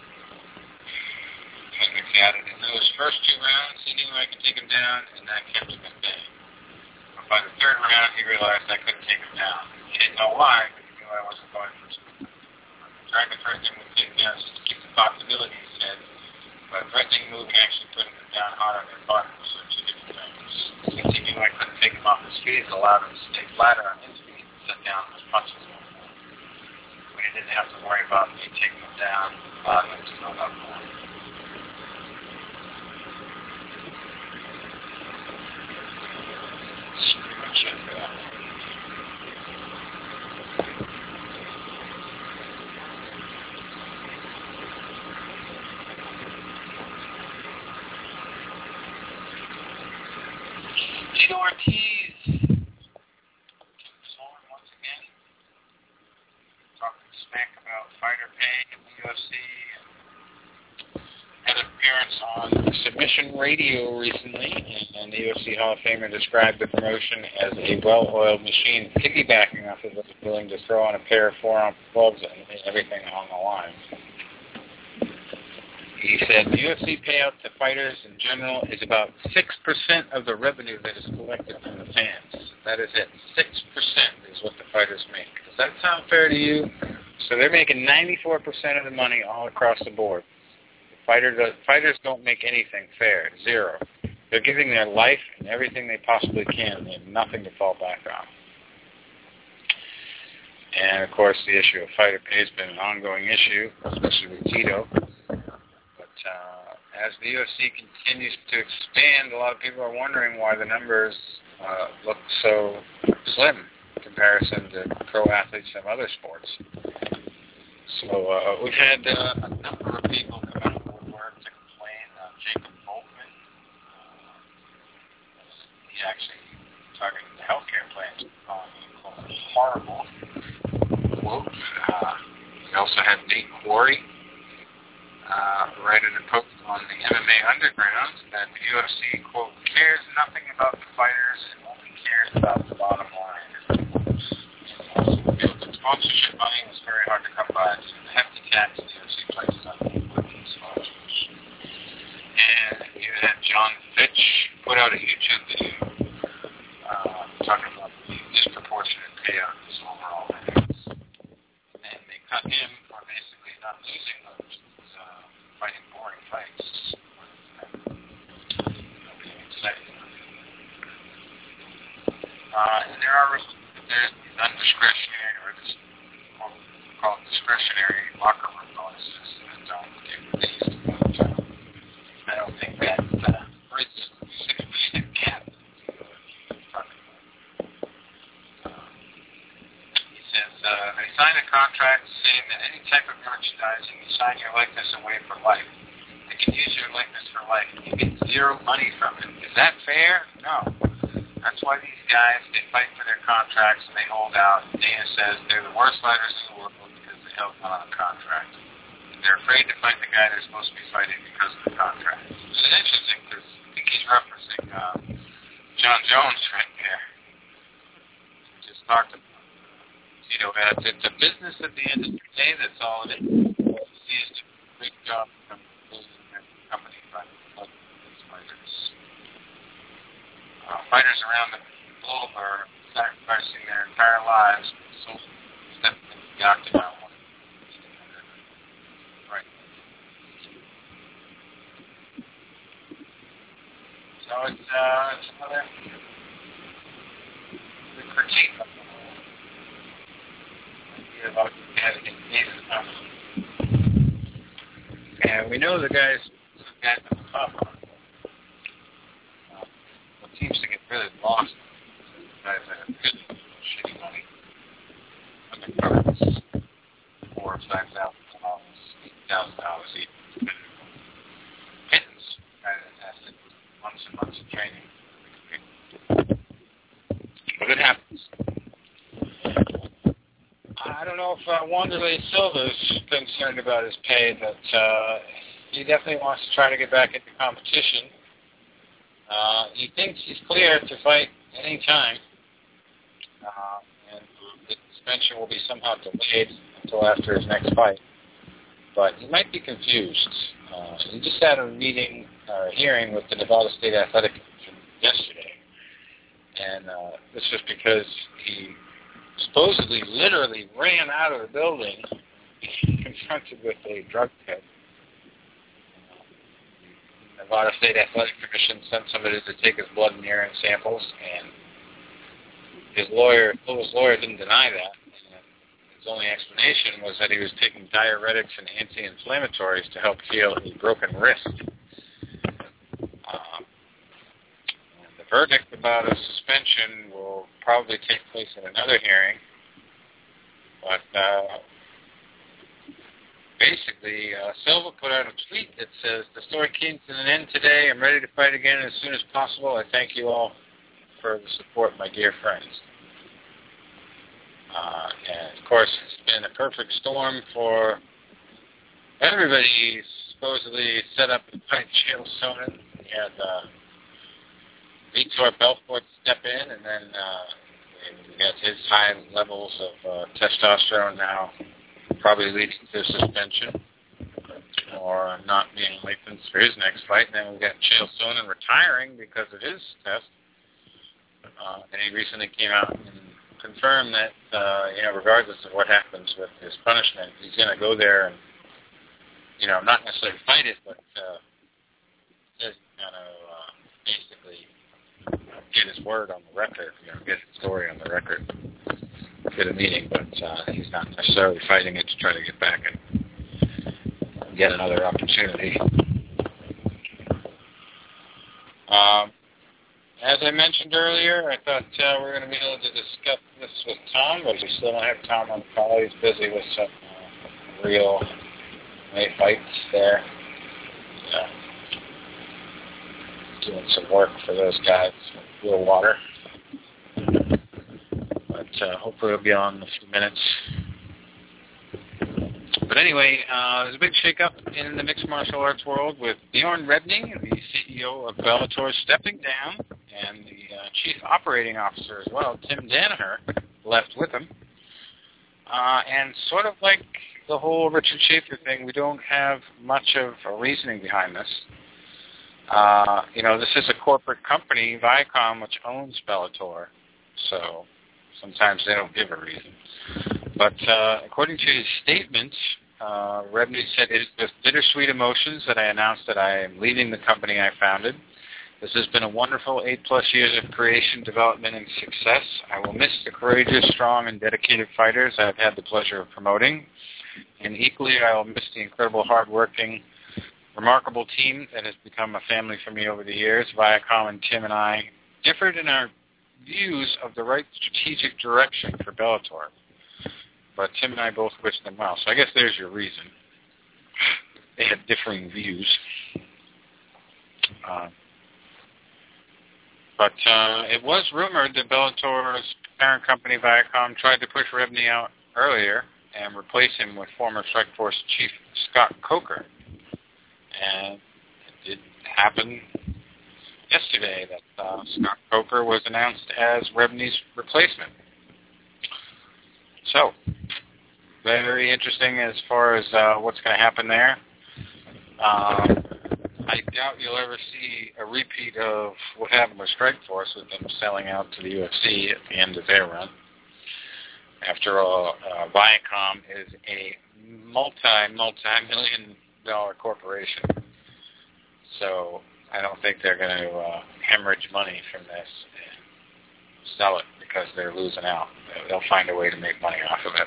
like I said, in those first two rounds, he knew I could take him down, and that kept him at bay. But by the third round, he realized I couldn't take him down. He didn't know why, but he knew I wasn't going for it. Trying to threaten him with taking down just to keep the possibility in his head, but threatening move and actually putting him down hard on their bottom are two different things. Since he knew I couldn't take him off his feet, it allowed him to stay flatter on his feet and set down those punches. When he didn't have to worry about me taking him down, allowed him to go up more. That's pretty much it for that one. Tito Ortiz, once again, talking smack about fighter pay in the U F C. Had an appearance on Submission Radio recently, and the U F C Hall of Famer described the promotion as a well-oiled machine, piggybacking off of what was willing to throw on a pair of four-ounce gloves and lay everything on the line. He said the U F C payout to fighters in general is about six percent of the revenue that is collected from the fans. That is it. six percent is what the fighters make. Does that sound fair to you? So they're making ninety-four percent of the money all across the board. The fighter does, fighters don't make anything fair. Zero. They're giving their life and everything they possibly can. They have nothing to fall back on. And, of course, the issue of fighter pay has been an ongoing issue, especially with Tito. Uh, as the U F C continues to expand, a lot of people are wondering why the numbers uh, look so slim in comparison to pro athletes from other sports. So uh, we've had uh, a number of people come out of the woodwork to complain. Uh, Jacob Volkman, uh, he actually targeted the healthcare plans, calling it horrible. Quote. Uh, we also had Nate Quarry. Uh, writing a post on the M M A Underground that the U F C, quote, cares nothing about the fighters and only cares about the bottom line. The sponsorship money was very hard to come by. So the hefty tax the U F C places on these sponsors. And you had John Fitch put out a YouTube video uh, talking about the disproportionate payout in his overall earnings. And they cut him for basically not losing those. Fighting boring fights. Uh, and there are there's non-discretionary, or this, what we call it discretionary locker room bonuses that don't get released. But uh, I don't think that uh, bridges the six percent gap. Uh, he says uh, they signed a contract saying that any type of merchandising, you sign your likeness away for life. They can use your likeness for life. You get zero money from it. Is that fair? No. That's why these guys, they fight for their contracts and they hold out. Dana says they're the worst fighters in the world because they held on a contract. And they're afraid to fight the guy they're supposed to be fighting because of the contract. It's interesting because I think he's referencing uh, John Jones right there. Just talked about Tito has. It's a business at the end of the day. That's all it is. He is doing a great job of building their company by these fighters. Uh, fighters around the globe are sacrificing their entire lives so stepping into the octagon. Right. So it's uh, it's another the critique of the whole idea about getting into the company. And we know the guys, the guys at the top are seems to get really lost. Guys that have good shitty money. Looking for four or five thousand dollars, eight thousand dollars each. Pittance, guy that has months and months of training. But it happens. I don't know uh, Wanderlei Silva's concerned about his pay, but uh, he definitely wants to try to get back into competition. Uh, he thinks he's clear to fight any time, uh, and the suspension will be somehow delayed until after his next fight. But he might be confused. Uh, he just had a meeting, or uh, a hearing with the Nevada State Athletic Commission yesterday, and uh, this was because he supposedly literally ran out of the building confronted with a drug test. The Nevada State Athletic Commission sent somebody to take his blood and urine samples, and his lawyer, his lawyer didn't deny that. His only explanation was that he was taking diuretics and anti-inflammatories to help heal a broken wrist. Uh, the verdict about a suspension will probably take place in another hearing, but uh, basically, uh, Silva put out a tweet that says, "The story came to an end today. I'm ready to fight again as soon as possible. I thank you all for the support, my dear friends." Uh, and, of course, it's been a perfect storm for everybody supposedly set up to fight Chael Sonnen. He had uh, Vitor Belfort step in, and then uh, we got his high levels of uh, testosterone now probably leading to suspension or not being licensed for his next fight. And then we've got Chael Sonnen retiring because of his test. Uh, and he recently came out and confirmed that, uh, you know, regardless of what happens with his punishment, he's going to go there and, you know, not necessarily fight it, but uh, just kind of uh, basically get his word on the record, you know, get his story on the record, get a meeting, but uh, he's not necessarily fighting it to try to get back and get another opportunity. Um, As I mentioned earlier, I thought uh, we were going to be able to discuss this with Tom, but we still don't have Tom on the call. He's busy with some uh, real May fights there. Uh, doing some work for those guys, real water. But uh, hopefully he'll be on in a few minutes. But anyway, uh, there's a big shake-up in the mixed martial arts world with Bjorn Rebney, the C E O of Bellator, stepping down, and the uh, chief operating officer as well, Tim Danaher, left with him. Uh, and sort of like the whole Richard Schaefer thing, we don't have much of a reasoning behind this. Uh, you know, this is a corporate company, Viacom, which owns Bellator, so sometimes they don't give a reason. But uh, according to his statement, uh, Rebney said, "It is with bittersweet emotions that I announced that I am leaving the company I founded. This has been a wonderful eight-plus years of creation, development, and success. I will miss the courageous, strong, and dedicated fighters I have had the pleasure of promoting. And equally, I will miss the incredible, hard-working, remarkable team that has become a family for me over the years. Viacom and Tim and I differed in our views of the right strategic direction for Bellator. But Tim and I both wish them well." So I guess there's your reason. They had differing views. Uh, but uh, it was rumored that Bellator's parent company, Viacom, tried to push Rebney out earlier and replace him with former Strikeforce chief Scott Coker. And it did happen yesterday that uh, Scott Coker was announced as Rebney's replacement. So, very interesting as far as uh, what's going to happen there. Um, I doubt you'll ever see a repeat of what happened with Strikeforce with them selling out to the U F C at the end of their run. After all, uh, Viacom is a multi, multi-million dollar corporation. So I don't think they're going to uh, hemorrhage money from this and sell it because they're losing out. They'll find a way to make money off of it.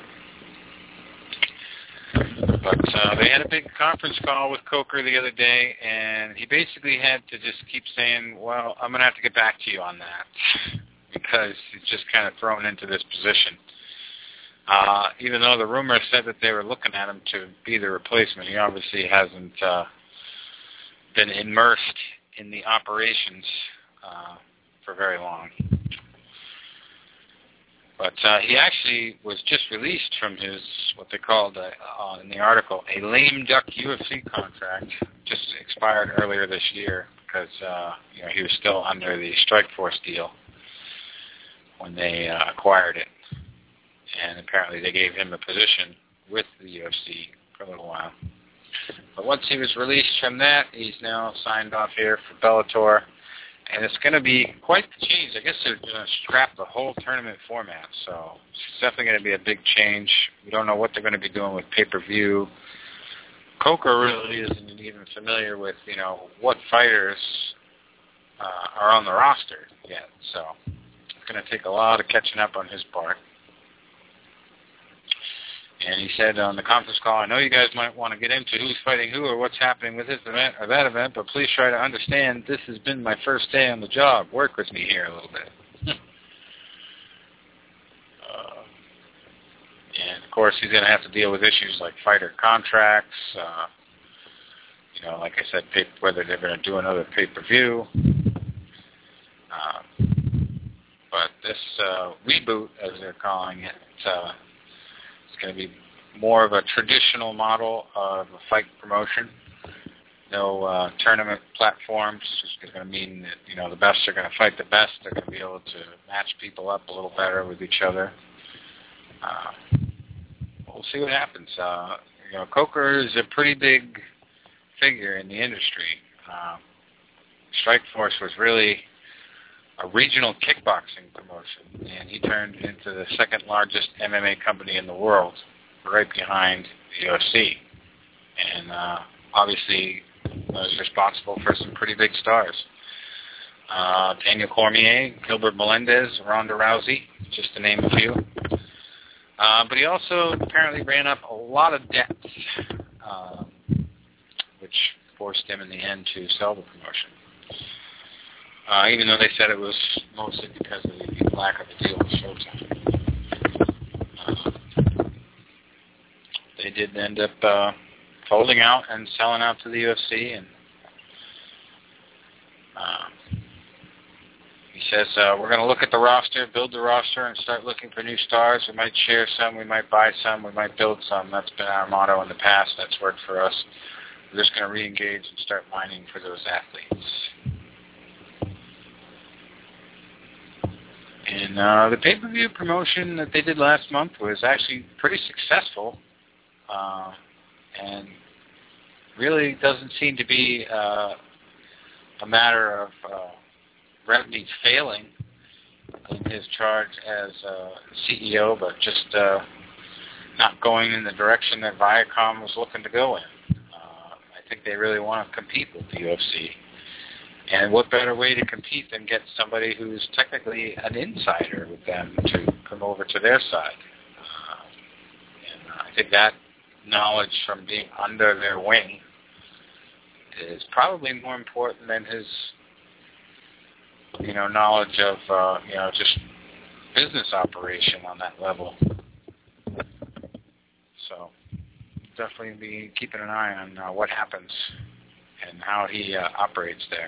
But uh, they had a big conference call with Coker the other day, and he basically had to just keep saying, well, I'm going to have to get back to you on that, because he's just kind of thrown into this position. Uh, even though the rumor said that they were looking at him to be the replacement, he obviously hasn't uh, been immersed in the operations uh, for very long. But uh, he actually was just released from his, what they called uh, uh, in the article, a lame duck U F C contract, just expired earlier this year because uh, you know he was still under the Strikeforce deal when they uh, acquired it. And apparently they gave him a position with the U F C for a little while. But once he was released from that, he's now signed off here for Bellator. And it's going to be quite the change. I guess they're going to scrap the whole tournament format. So it's definitely going to be a big change. We don't know what they're going to be doing with pay-per-view. Coker really isn't even familiar with, you know, what fighters uh, are on the roster yet. So it's going to take a lot of catching up on his part. And he said on the conference call, I know you guys might want to get into who's fighting who or what's happening with this event or that event, but please try to understand this has been my first day on the job. Work with me here a little bit. uh, and, of course, he's going to have to deal with issues like fighter contracts, uh, you know, like I said, pay, whether they're going to do another pay-per-view. Uh, but this uh, reboot, as they're calling it, uh, it's going to be more of a traditional model of a fight promotion. No uh, tournament platforms. It's going to mean that, you know, the best are going to fight the best. They're going to be able to match people up a little better with each other. Uh, we'll see what happens. Uh, you know, Coker is a pretty big figure in the industry. Uh, Strikeforce was really a regional kickboxing promotion, and he turned into the second largest M M A company in the world, right behind the U F C. And uh, obviously was responsible for some pretty big stars. Uh, Daniel Cormier, Gilbert Melendez, Ronda Rousey, just to name a few. Uh, but he also apparently ran up a lot of debts, uh, which forced him in the end to sell the promotion. Uh, even though they said it was mostly because of the lack of a deal with Showtime. Uh, they did end up uh, folding out and selling out to the U F C. And uh, he says, uh, we're going to look at the roster, build the roster, and start looking for new stars. We might share some, we might buy some, we might build some. That's been our motto in the past. That's worked for us. We're just going to re-engage and start mining for those athletes. And uh, the pay-per-view promotion that they did last month was actually pretty successful, uh, and really doesn't seem to be uh, a matter of uh, Rebney failing in his charge as uh, C E O, but just uh, not going in the direction that Viacom was looking to go in. Uh, I think they really want to compete with the U F C. And what better way to compete than get somebody who's technically an insider with them to come over to their side? Uh, and I think that knowledge from being under their wing is probably more important than his, you know, knowledge of, uh, you know, just business operation on that level. So definitely be keeping an eye on uh, what happens and how he uh, operates there.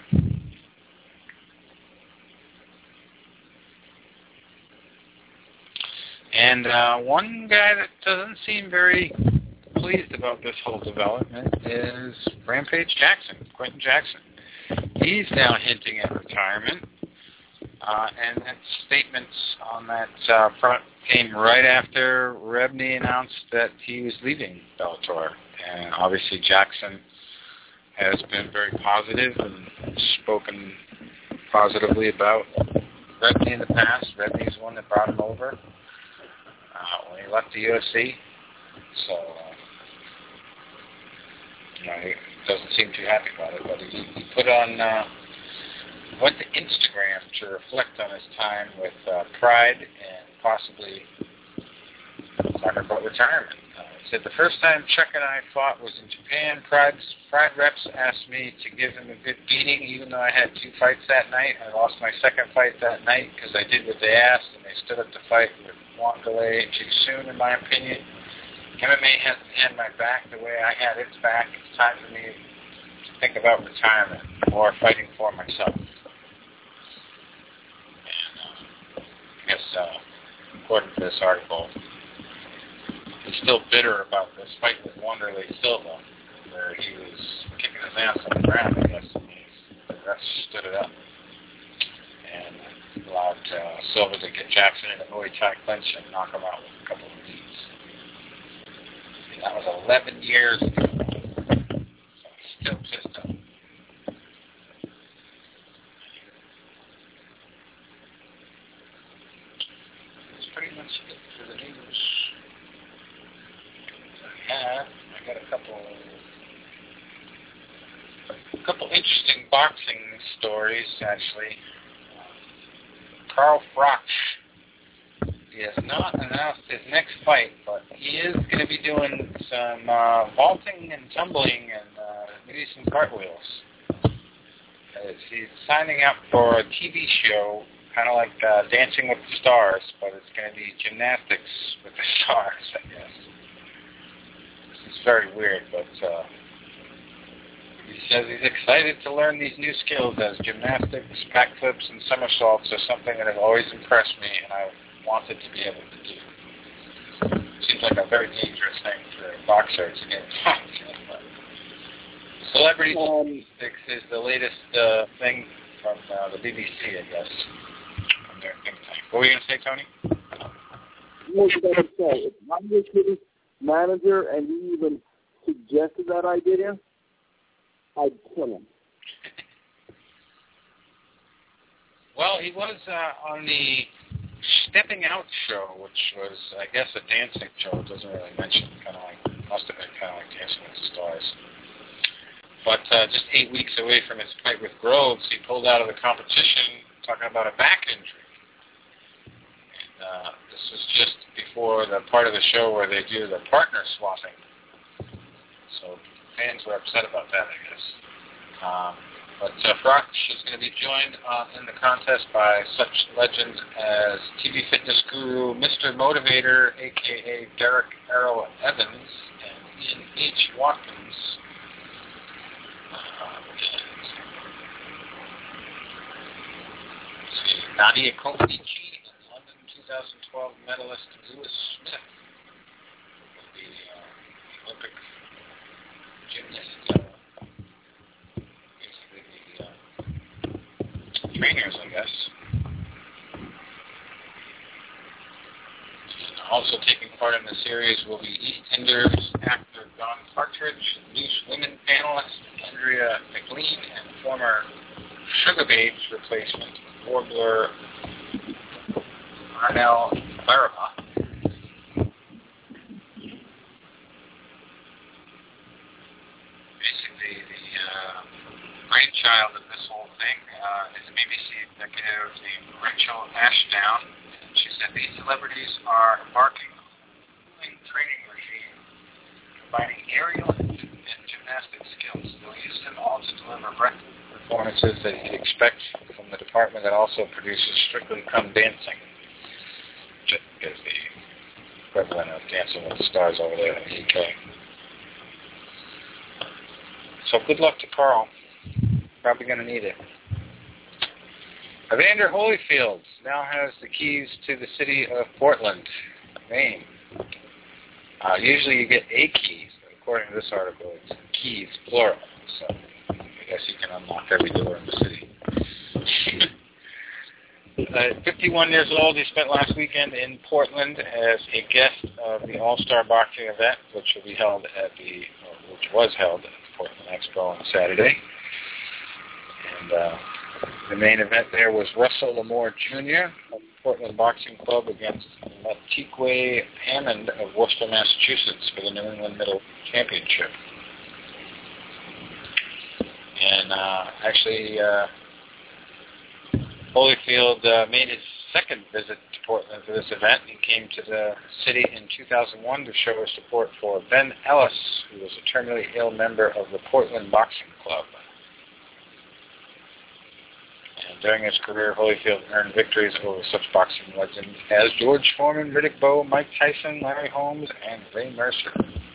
And uh, one guy that doesn't seem very pleased about this whole development is Rampage Jackson, Quentin Jackson. He's now hinting at retirement, uh, and that statements on that uh, front came right after Rebney announced that he was leaving Bellator. And obviously Jackson has been very positive and spoken positively about Rebney in the past. Rebney's the one that brought him over uh, when he left the U F C. So, uh, you know, he doesn't seem too happy about it. But he, he put on, uh, went to Instagram to reflect on his time with uh, Pride and possibly talk about retirement. He said, the first time Chuck and I fought was in Japan. Pride's, Pride reps asked me to give him a good beating, even though I had two fights that night. I lost my second fight that night because I did what they asked, and they stood up to fight with one delay too soon, in my opinion. M M A hasn't had my back the way I had its back. It's time for me to think about retirement or fighting for myself. And uh, I guess uh, according to this article. He's still bitter about this fight with Wanderlei Silva, where he was kicking his ass on the ground, I guess, and he's, the ref stood it up and allowed uh, Silva to get Jackson in a Muay Thai clinch and knock him out with a couple of knees. And that was eleven years ago, so he's still pissed off. That's pretty much it for the news. I I got a couple a couple interesting boxing stories, actually. Carl Froch, he has not announced his next fight, but he is going to be doing some uh, vaulting and tumbling and uh, maybe some cartwheels. As he's signing up for a T V show, kind of like uh, Dancing with the Stars, but it's going to be gymnastics with the stars, I guess. It's very weird, but uh, he says he's excited to learn these new skills, as gymnastics, backflips, and somersaults are something that have always impressed me, and I wanted to be able to do. Seems like a very dangerous thing for a boxer to get involved in. But Celebrity Gymnastics is the latest uh, thing from uh, the B B C, I guess. From their think tank. What were you going to say, Tony? What was I going to say? If I'm your kid's manager and he even suggested that idea, I'd kill him. Well, he was uh, on the Stepping Out show, which was, I guess, a dancing show. It doesn't really mention, kind of like, must have been kind of like Dancing with the Stars. But uh, just eight weeks away from his fight with Groves, he pulled out of the competition talking about a back injury. And uh, this was just before the part of the show where they do the partner swapping. So fans were upset about that, I guess. Um, but uh, Froch is going to be joined uh, in the contest by such legends as T V fitness guru Mister Motivator, a k a. Derek Errol Evans, and Ian H. Watkins. Uh, see, Nadia Comaneci and London twenty twelve medalist Lewis Smith will be uh, Olympic gymnast, uh, basically the uh, trainers, I guess. And also taking part in the series will be EastEnders actor Don Partridge, Loose Women panelist Andrea McLean, and former Sugar Babes replacement warbler Arnell Baraba. Basically, the uh, brainchild of this whole thing uh, is a B B C executive named Rachel Ashdown. And she said these celebrities are embarking on a training regime combining aerial and, and gymnastic skills. They'll use them all to deliver breathtaking performances that you'd expect from the department that also produces Strictly Come Dancing, which is the equivalent of Dancing with the Stars over there in the U K. So good luck to Carl. Probably going to need it. Evander Holyfield now has the keys to the city of Portland, Maine. Uh, usually you get a key, but according to this article, it's keys, plural. So I guess you can unlock every door in the city. uh, fifty-one years old, he spent last weekend in Portland as a guest of the All-Star Boxing event, which will be held at the, or which was held at the Portland Expo on Saturday. And uh, the main event there was Russell Lamore Junior of the Portland Boxing Club against Matikwe Hammond of Worcester, Massachusetts for the New England Middle Championship. And uh, actually, uh, Holyfield uh, made his second visit to Portland for this event. He came to the city in two thousand one to show his support for Ben Ellis, who was a terminally ill member of the Portland Boxing Club. And during his career, Holyfield earned victories over such boxing legends as George Foreman, Riddick Bowe, Mike Tyson, Larry Holmes, and Ray Mercer.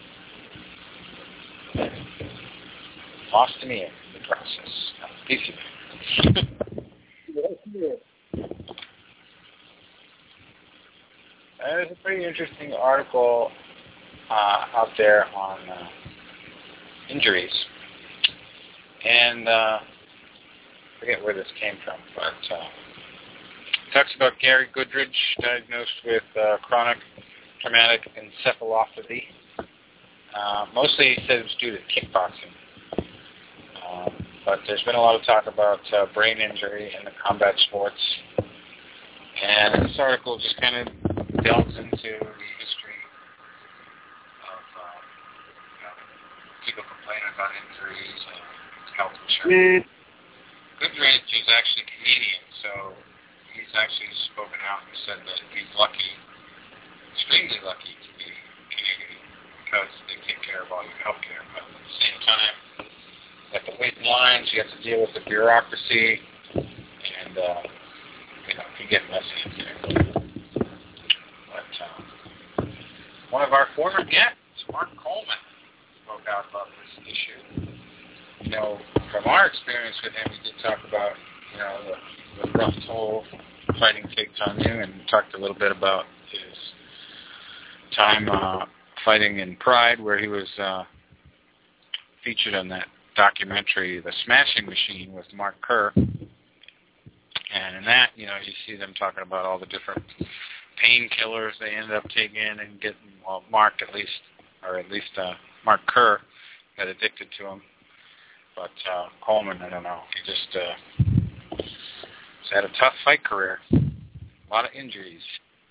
Lost to me in the process. Peace of it. there's a pretty interesting article uh, out there on uh, injuries. And uh, I forget where this came from, but uh, it talks about Gary Goodridge, diagnosed with uh, chronic traumatic encephalopathy. Uh, mostly he said it was due to kickboxing. Um, but there's been a lot of talk about uh, brain injury in the combat sports. And this article just kind of delves into the history of uh, you know, people complaining about injuries and health insurance. Goodridge is actually Canadian, so he's actually spoken out and said that he's lucky, extremely lucky to be Canadian because they take care of all your health care. But at the same time, you have to wait in lines, you have to deal with the bureaucracy, and uh, you know, it can get messy in there. But uh, one of our former guests, Mark Coleman, spoke out about this issue. You know, from our experience with him, we did talk about, you know, the, the rough toll fighting takes on you, and talked a little bit about his time uh, fighting in Pride, where he was uh, featured on that documentary, The Smashing Machine, with Mark Kerr. And in that, you know, you see them talking about all the different painkillers they ended up taking and getting, well, Mark at least, or at least uh, Mark Kerr got addicted to them. But uh, Coleman, I don't know, he just uh, he's had a tough fight career, a lot of injuries.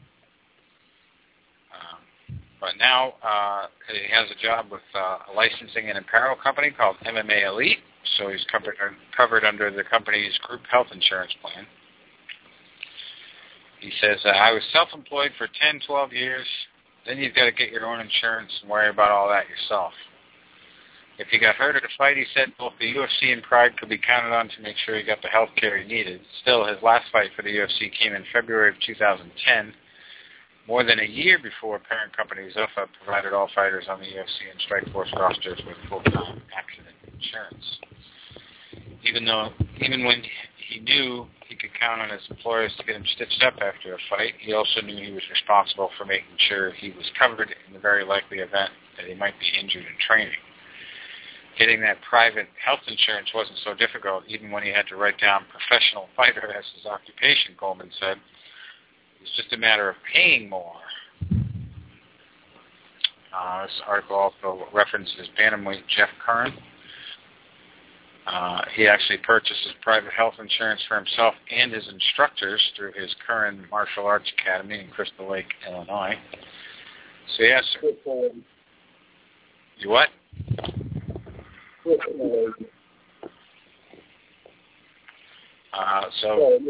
Um, but now uh, he has a job with uh, a licensing and apparel company called M M A Elite. So he's covered, covered under the company's group health insurance plan. He says, uh, I was self-employed for ten, twelve years. Then you've got to get your own insurance and worry about all that yourself. If he got hurt at a fight, he said both the U F C and Pride could be counted on to make sure he got the health care he needed. Still, his last fight for the U F C came in February of two thousand ten, more than a year before parent company Zuffa provided all fighters on the U F C and Strikeforce rosters with full-time accident insurance. Even though, even when he knew he could count on his employers to get him stitched up after a fight, he also knew he was responsible for making sure he was covered in the very likely event that he might be injured in training. Getting that private health insurance wasn't so difficult, even when he had to write down professional fighter as his occupation, Coleman said. It was just a matter of paying more. Uh, this article also references bantamweight Jeff Curran. Uh, he actually purchased his private health insurance for himself and his instructors through his Curran Martial Arts Academy in Crystal Lake, Illinois. So yes, sir. You what? Uh, so,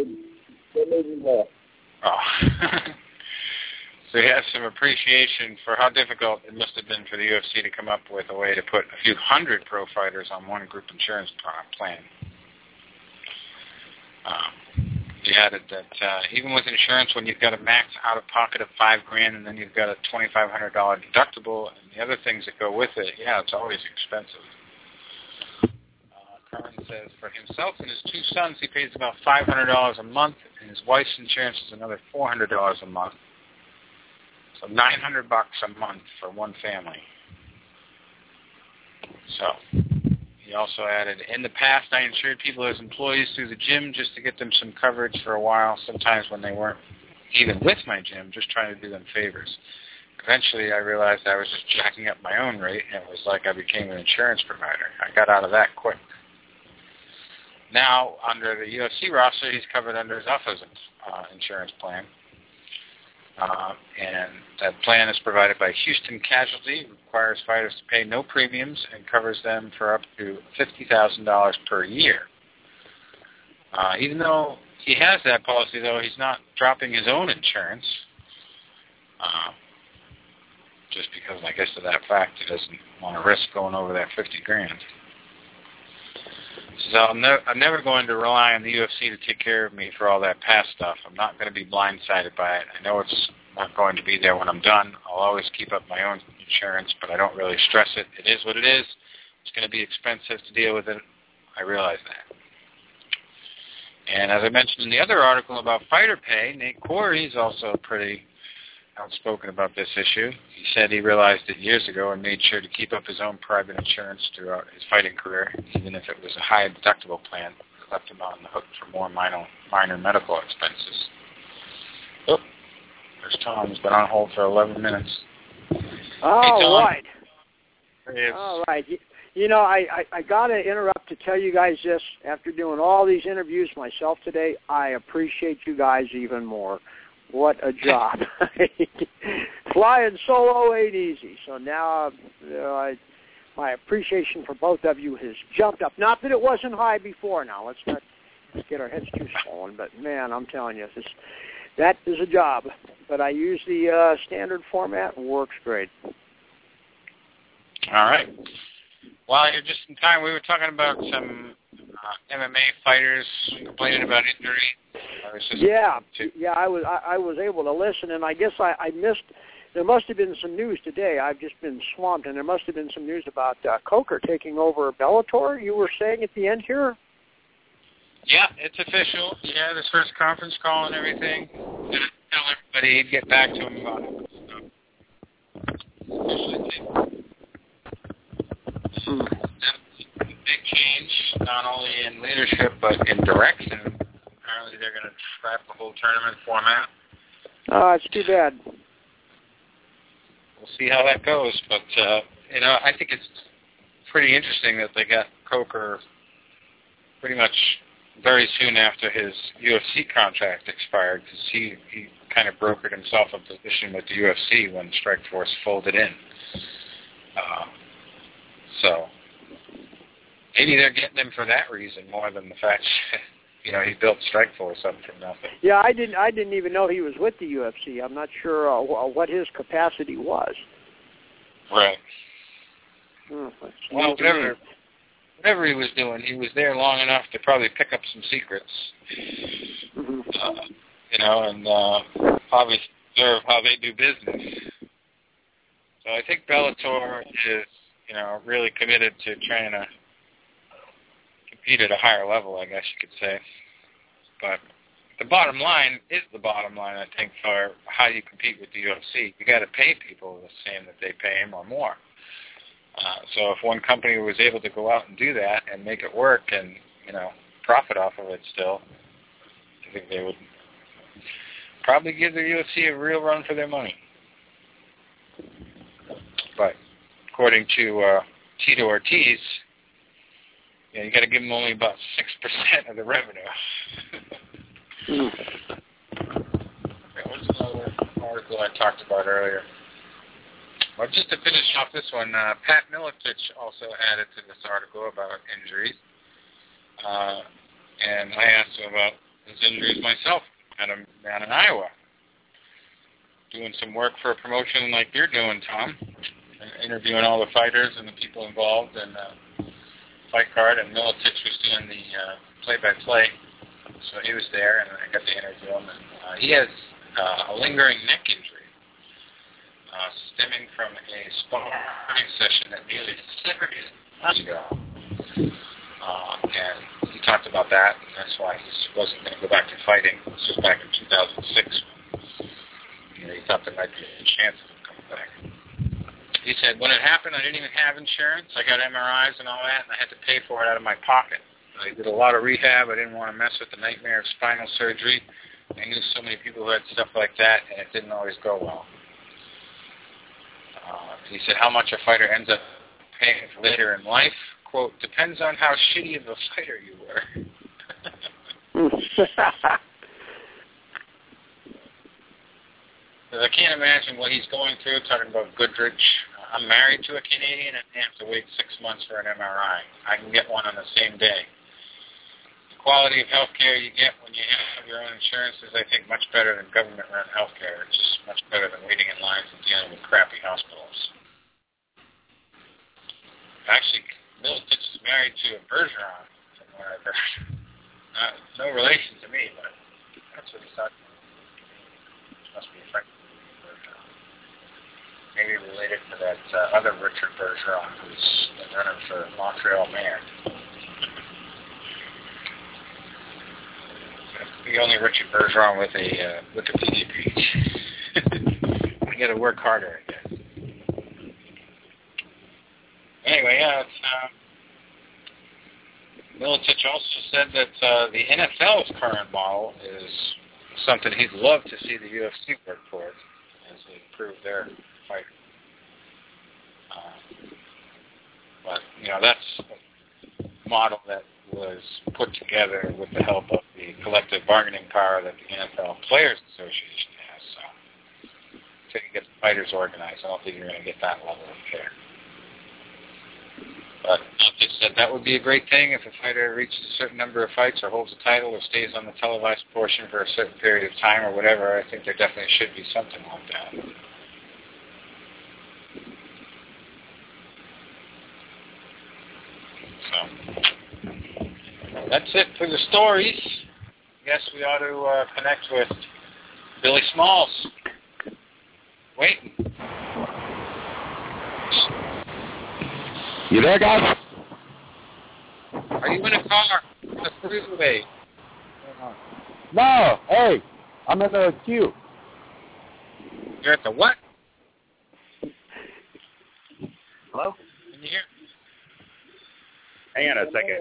oh. So he has some appreciation for how difficult it must have been for the U F C to come up with a way to put a few hundred pro fighters on one group insurance plan. Um, he added that uh, even with insurance, when you've got a max out-of-pocket of five grand, and then you've got a twenty-five hundred dollars deductible and the other things that go with it, yeah, it's always expensive. Curran says for himself and his two sons, he pays about five hundred dollars a month, and his wife's insurance is another four hundred dollars a month. So nine hundred bucks a month for one family. So he also added, in the past, I insured people as employees through the gym just to get them some coverage for a while, sometimes when they weren't even with my gym, just trying to do them favors. Eventually, I realized I was just jacking up my own rate, and it was like I became an insurance provider. I got out of that quick. Now, under the U F C roster, he's covered under Zuffa's uh, insurance plan. Uh, and that plan is provided by Houston Casualty, requires fighters to pay no premiums, and covers them for up to fifty thousand dollars per year. Uh, even though he has that policy, though, he's not dropping his own insurance, uh, just because, I guess, of that fact, he doesn't want to risk going over that fifty grand. So I'm, ne- I'm never going to rely on the U F C to take care of me for all that past stuff. I'm not going to be blindsided by it. I know it's not going to be there when I'm done. I'll always keep up my own insurance, but I don't really stress it. It is what it is. It's going to be expensive to deal with it. I realize that. And as I mentioned in the other article about fighter pay, Nate Quarry is also pretty outspoken about this issue. He said he realized it years ago and made sure to keep up his own private insurance throughout his fighting career, even if it was a high deductible plan that left him on the hook for more minor, minor medical expenses. Oh, there's Tom. He's been on hold for eleven minutes. All hey, right. There he is. All right. You, you know, I, I, I got to interrupt to tell you guys this. After doing all these interviews myself today, I appreciate you guys even more. What a job. Flying solo ain't easy. So now you know, I, my appreciation for both of you has jumped up. Not that it wasn't high before now. Let's not let's get our heads too swollen. But, man, I'm telling you, this, that is a job. But I use the uh, standard format and works great. All right. Well, you're just in time. We were talking about some uh, M M A fighters complaining about injury. I was just yeah, to... yeah. I was I, I was able to listen, and I guess I, I missed. There must have been some news today. I've just been swamped, and there must have been some news about uh, Coker taking over Bellator. You were saying at the end here. Yeah, it's official. He had his first conference call and everything. Gonna tell everybody he'd get back to him about it. So, Hmm. Big change, not only in leadership but in direction. Apparently, they're going to scrap the whole tournament format. Oh, it's too bad. We'll see how that goes, but uh, you know, I think it's pretty interesting that they got Coker pretty much very soon after his U F C contract expired, because he he kind of brokered himself a position with the U F C when Strikeforce folded in. Uh, So maybe they're getting him for that reason more than the fact, you know, he built Strikeforce up from nothing. Yeah, I didn't. I didn't even know he was with the U F C. I'm not sure uh, what his capacity was. Right. Hmm, well, whatever, whatever he was doing, he was there long enough to probably pick up some secrets. Mm-hmm. Uh, you know, and uh, obviously observe how they do business. So I think Bellator is, you know, really committed to trying to compete at a higher level, I guess you could say. But the bottom line is the bottom line, I think, for how you compete with the U F C. You got to pay people the same that they pay him or more. Uh, so if one company was able to go out and do that and make it work and, you know, profit off of it still, I think they would probably give the U F C a real run for their money. But according to uh, Tito Ortiz, you know, you got to give them only about six percent of the revenue. mm. Okay, what's another article I talked about earlier? Well, just to finish off this one, uh, Pat Miletich also added to this article about injuries. Uh, and I asked him about his injuries myself down in, down in Iowa. Doing some work for a promotion like you're doing, Tom. Interviewing all the fighters and the people involved in uh, fight card, and Miletich was doing the uh, play-by-play, so he was there, and I got to interview him. And, uh, he has uh, a lingering neck injury uh, stemming from a sparring session that nearly severed his months ago. Uh, and he talked about that, and that's why he wasn't going to go back to fighting. This was back in two thousand six. You know, he thought there might be a chance of him coming back. He said, when it happened, I didn't even have insurance. I got M R Is and all that, and I had to pay for it out of my pocket. I did a lot of rehab. I didn't want to mess with the nightmare of spinal surgery. I knew so many people who had stuff like that, and it didn't always go well. Uh, he said, how much a fighter ends up paying later in life, quote, depends on how shitty of a fighter you were. I can't imagine what he's going through, talking about Goodrich. I'm married to a Canadian and I have to wait six months for an M R I. I can get one on the same day. The quality of health care you get when you have your own insurance is, I think, much better than government-run health care. It's just much better than waiting in lines and dealing with crappy hospitals. Actually, Miletich is married to a Bergeron, from what I've heard. Uh, no relation to me, but that's what he's talking about. Must be a friend. Maybe related to that uh, other Richard Bergeron who's been running for Montreal mayor. That's the only Richard Bergeron with a uh, Wikipedia page. got to work harder, I guess. Anyway, yeah, it's, uh, Miletich also said that uh, the N F L's current model is something he'd love to see the U F C work towards as they improve their fight. Uh, but, you know, that's a model that was put together with the help of the collective bargaining power that the N F L Players Association has. So, until you get the fighters organized, I don't think you're going to get that level of care. But they said that would be a great thing if a fighter reaches a certain number of fights or holds a title or stays on the televised portion for a certain period of time or whatever. I think there definitely should be something like that. So that's it for the stories. I guess we ought to uh, connect with Billy Smalls. Waiting. You there, guys? Are you in a car? The freeway. No. Hey, I'm at the queue. You're at the what? Hello? Can you hear? Hang on a second.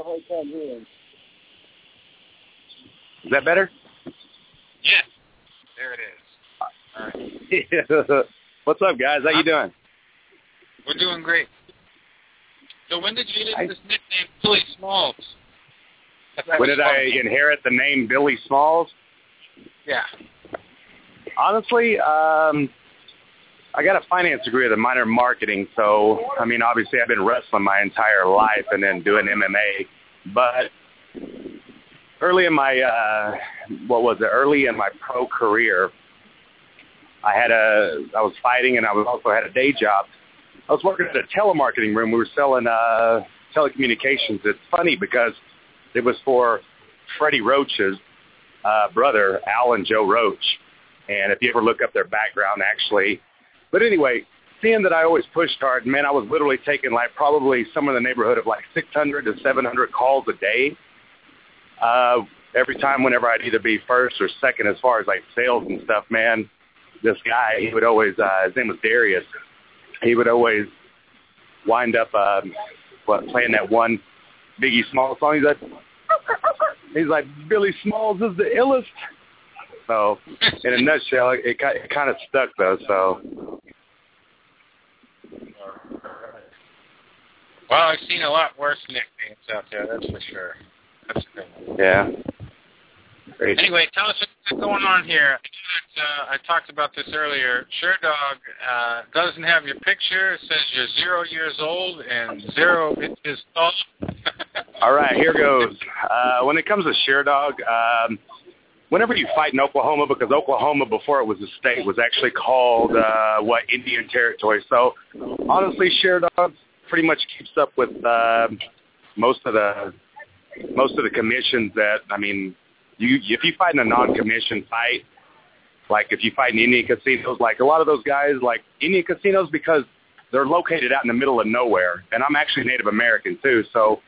Is that better? Yes. There it is. All right. What's up, guys? How you doing? We're doing great. So when did you get this nickname, Billy Smalls? When did I inherit the name Billy Smalls? Yeah. Honestly, um, I got a finance degree with a minor in marketing, so, I mean, obviously I've been wrestling my entire life and then doing M M A, but early in my, uh, what was it, early in my pro career, I had a, I was fighting and I was also had a day job. I was working at a telemarketing room. We were selling uh, telecommunications. It's funny because it was for Freddie Roach's uh, brother, Alan Joe Roach. And if you ever look up their background, actually. But anyway, seeing that I always pushed hard, man, I was literally taking like probably somewhere in the neighborhood of like six hundred to seven hundred calls a day. Uh, every time whenever I'd either be first or second as far as like sales and stuff, man, this guy, he would always, uh, his name was Darius. He would always wind up um, what, playing that one Biggie Smalls song. He's like, he's like, Billy Smalls is the illest. So, in a nutshell, it, it kind of stuck, though. So, well, I've seen a lot worse nicknames out there, that's for sure. That's a good one. Yeah. Great. Anyway, tell us what's going on here. Uh, I talked about this earlier. SureDog uh, doesn't have your picture. It says you're zero years old and zero inches tall. All right, here goes. Uh, when it comes to SureDog, um, whenever you fight in Oklahoma, because Oklahoma, before it was a state, was actually called, uh, what, Indian Territory. So, honestly, SureDog pretty much keeps up with uh, most of the most of the commissions that, I mean, You, if you fight in a non-commissioned fight, like if you fight in Indian casinos, like a lot of those guys, like Indian casinos, because they're located out in the middle of nowhere, and I'm actually Native American too, so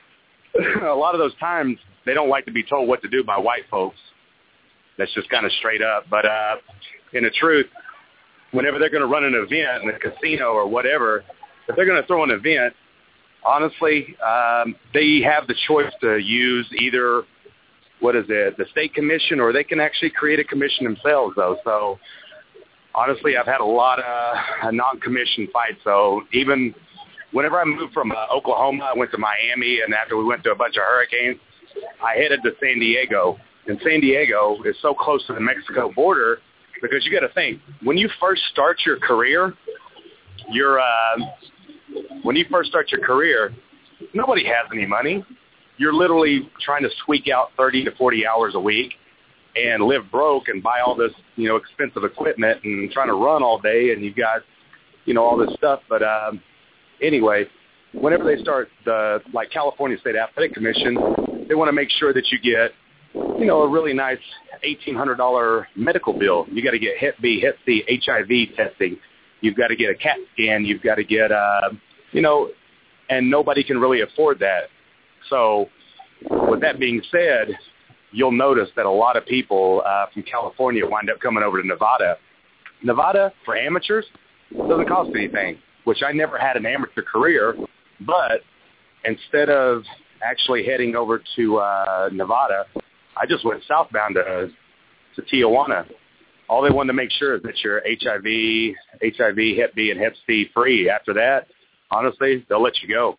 a lot of those times they don't like to be told what to do by white folks. That's just kind of straight up. But uh, in the truth, whenever they're going to run an event in a casino or whatever, if they're going to throw an event, honestly, um, they have the choice to use either what is it, the state commission, or they can actually create a commission themselves, though. So, honestly, I've had a lot of non-commissioned fights. So, even whenever I moved from uh, Oklahoma, I went to Miami, and after we went to a bunch of hurricanes, I headed to San Diego. And San Diego is so close to the Mexico border because you got to think, when you first start your career, you're, uh, when you first start your career, nobody has any money. You're literally trying to squeak out thirty to forty hours a week and live broke and buy all this, you know, expensive equipment and trying to run all day, and you've got, you know, all this stuff. But um, anyway, whenever they start the, like California State Athletic Commission, they want to make sure that you get, you know, a really nice eighteen hundred dollars medical bill. You got to get Hep B, Hep C, H I V testing. You've got to get a CAT scan. You've got to get, uh, you know, and nobody can really afford that. So with that being said, you'll notice that a lot of people uh, from California wind up coming over to Nevada Nevada for amateurs doesn't cost anything, which I never had an amateur career, but instead of actually heading over to uh, Nevada, I just went southbound to, to Tijuana. All they wanted to make sure is that you're H I V, H I V, Hep B, and Hep C free. After that, honestly, they'll let you go.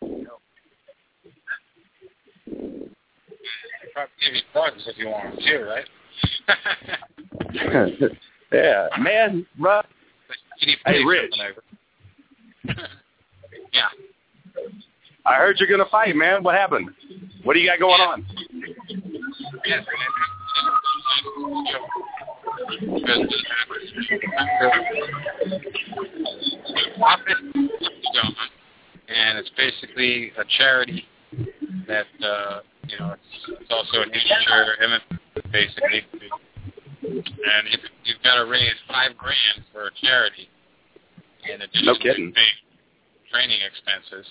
Probably give you drugs if you want them too, right? Yeah, man, Russ. Hey, Rich. Yeah. I heard you're going to fight, man. What happened? What do you got going on? Yes, and it's basically a charity that, uh, you know, it's, it's also an amateur, basically. And you've, you've got to raise five grand for a charity, in addition no kidding. to big training expenses.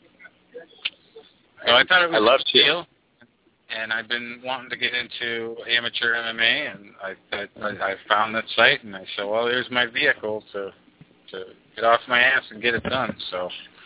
So I thought it was I love a deal, and I've been wanting to get into amateur M M A, and I, I I found that site, and I said, well, here's my vehicle to to get off my ass and get it done. So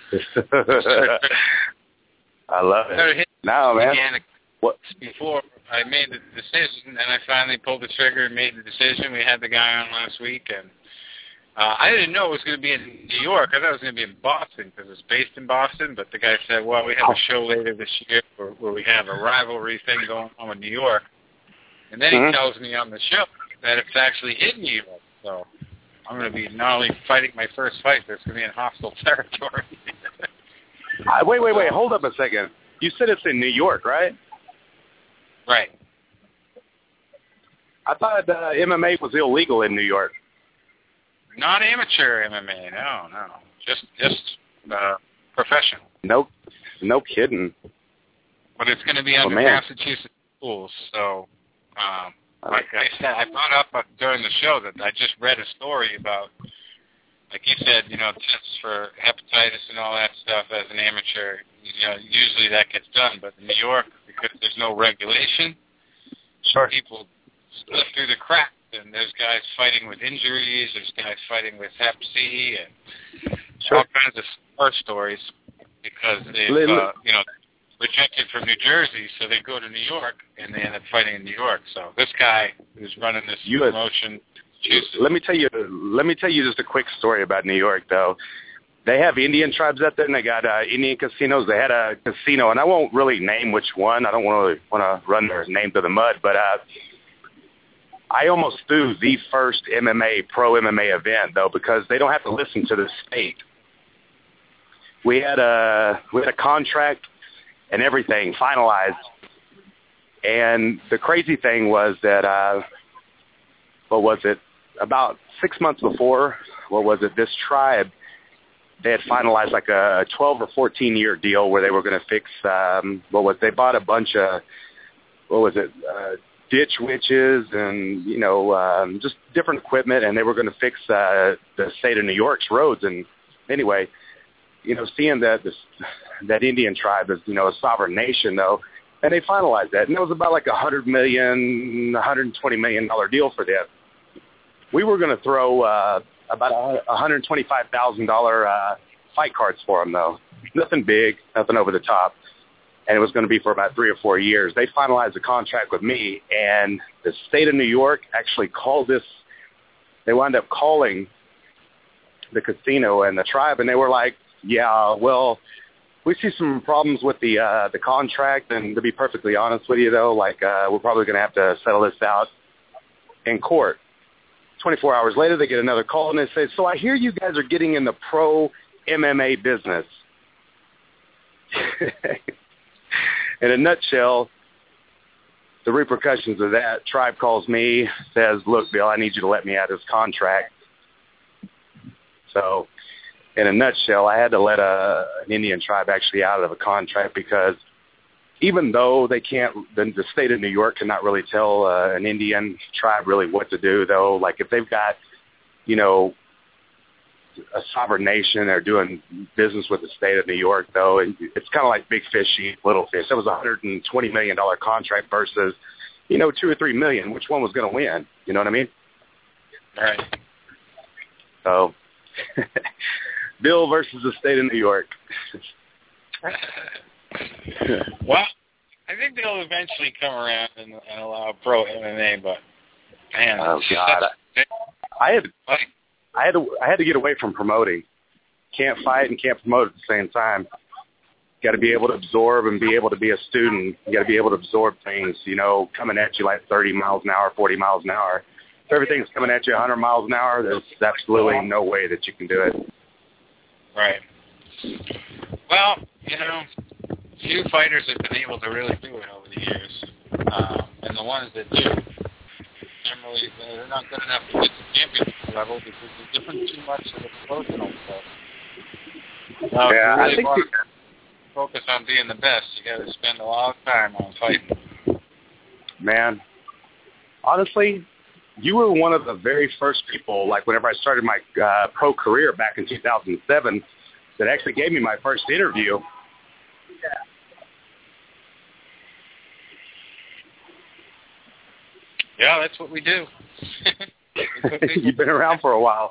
I love it. No, man. What? Before I made the decision, and I finally pulled the trigger and made the decision. We had the guy on last week, and uh, I didn't know it was going to be in New York. I thought it was going to be in Boston because it's based in Boston. But the guy said, well, we have a show later this year where, where we have a rivalry thing going on with New York. And then mm-hmm. he tells me on the show that it's actually in New York. So I'm going to be not only fighting my first fight, but it's going to be in hostile territory. uh, wait, wait, wait. Hold up a second. You said it's in New York, right? Right. I thought uh, M M A was illegal in New York. Not amateur M M A, no, no. Just just uh, professional. No, no kidding. But it's going to be under oh, Massachusetts rules. So, um, like I said, I brought up uh, during the show that I just read a story about, like you said, you know, tests for hepatitis and all that stuff as an amateur. You know, usually that gets done, but in New York, because there's no regulation, sure, people slip through the cracks, and there's guys fighting with injuries, there's guys fighting with Hep C, and sure. all kinds of horror stories because they've, uh, you know, rejected from New Jersey, so they go to New York, and they end up fighting in New York. So this guy who's running this you promotion, let me tell you, let me tell you just a quick story about New York, though. They have Indian tribes out there, and they got uh, Indian casinos. They had a casino, and I won't really name which one. I don't really want to run their name through the mud, but uh, I almost threw the first M M A, pro M M A event, though, because they don't have to listen to the state. We had a, we had a contract and everything finalized, and the crazy thing was that, uh, what was it, about six months before, what was it, this tribe, they had finalized like a twelve or fourteen year deal where they were going to fix, um, what was, they bought a bunch of, what was it, uh, ditch witches and, you know, um, just different equipment, and they were going to fix uh, the state of New York's roads. And anyway, you know, seeing that this, that Indian tribe is, you know, a sovereign nation, though, and they finalized that, and it was about like a hundred million, one hundred twenty million dollar deal for them. We were going to throw uh, about a one hundred twenty-five thousand dollar uh, fight cards for them, though. Nothing big, nothing over the top, and it was going to be for about three or four years. They finalized a contract with me, and the state of New York actually called this. They wound up calling the casino and the tribe, and they were like, yeah, well, we see some problems with the uh, the contract, and to be perfectly honest with you, though, like uh, we're probably going to have to settle this out in court. twenty-four hours later, they get another call, and they say, so I hear you guys are getting in the pro M M A business. In a nutshell, the repercussions of that, tribe calls me, says, look, Bill, I need you to let me out of this contract. So in a nutshell, I had to let a, an Indian tribe actually out of a contract because even though they can't, the, the state of New York cannot really tell uh, an Indian tribe really what to do, though. Like if they've got, you know, a sovereign nation, they're doing business with the state of New York, though, and it's kind of like big fish eat little fish. That was a one hundred twenty million dollars contract versus, you know, two or three million. Which one was going to win? You know what I mean? Right. So, Bill versus the state of New York. Well, I think they'll eventually come around and, and allow pro M M A, but man, oh God, I had I had to I had to get away from promoting. Can't fight and can't promote at the same time. Got to be able to absorb and be able to be a student. You got to be able to absorb things, you know, coming at you like thirty miles an hour, forty miles an hour. If everything's coming at you one hundred miles an hour, there's absolutely no way that you can do it. Right. Well, you know, few fighters have been able to really do it over the years. Um, and the ones that do, generally, they're not good enough to get to championship level because they're different too much of the promotional stuff. Now, yeah, if you really I think want to focus on being the best, you got to spend a lot of time on fighting. Man, honestly, you were one of the very first people, like whenever I started my uh, pro career back in two thousand seven, that actually gave me my first interview. Yeah, that's what we do. You've been around for a while.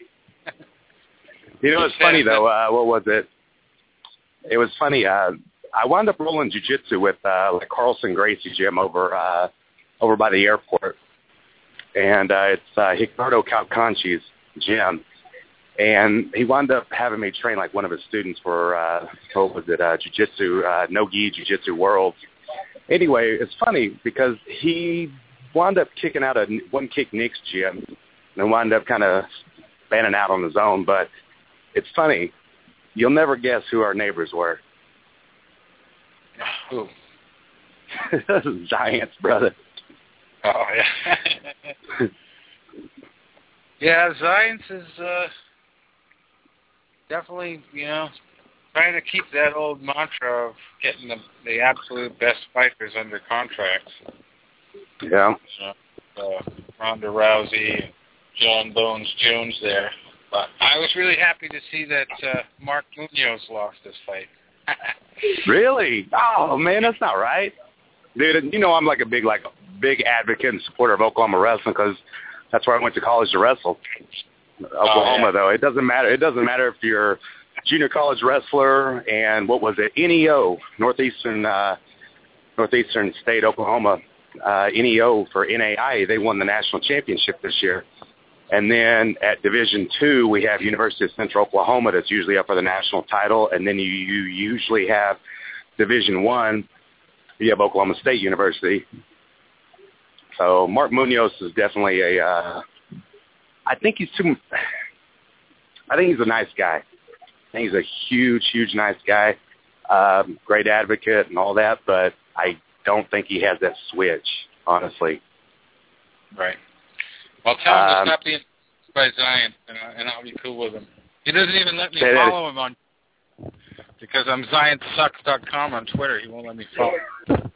You know, it's funny, though. Uh, what was it? It was funny. Uh, I wound up rolling jiu-jitsu with uh, like Carlson Gracie gym over uh, over by the airport. And uh, it's uh, Ricardo Calcanchi's gym. And he wound up having me train like one of his students for, uh, what was it, uh, jiu-jitsu, uh, no-gi jiu-jitsu worlds. Anyway, it's funny because he wound up kicking out a one-kick Nick's gym and wound up kind of banning out on his own. But it's funny. You'll never guess who our neighbors were. Who? Giants, brother. Oh, yeah. Yeah, Giants is uh, definitely, you know, trying to keep that old mantra of getting the, the absolute best fighters under contract. Yeah. So, uh, Ronda Rousey and John Bones Jones there. But I was really happy to see that uh, Mark Munoz lost this fight. Really? Oh, man, that's not right. Dude, you know I'm like a big, like, big advocate and supporter of Oklahoma wrestling because that's where I went to college to wrestle. Oklahoma, oh, yeah. though, it doesn't matter. It doesn't matter if you're a junior college wrestler and what was it, N E O, Northeastern uh, Northeastern State, Oklahoma, uh, N E O for N A I. They won the national championship this year. And then at Division Two, we have University of Central Oklahoma that's usually up for the national title. And then you, you usually have Division One. You have Oklahoma State University. So Mark Munoz is definitely a. Uh, I think he's too. I think he's a nice guy. I think he's a huge, huge nice guy. Um, great advocate and all that, but I don't think he has that switch, honestly. Right. Well, tell him um, to stop being by Zion, and, I, and I'll be cool with him. He doesn't even let me follow him on because I'm Zion Sucks dot com on Twitter. He won't let me follow.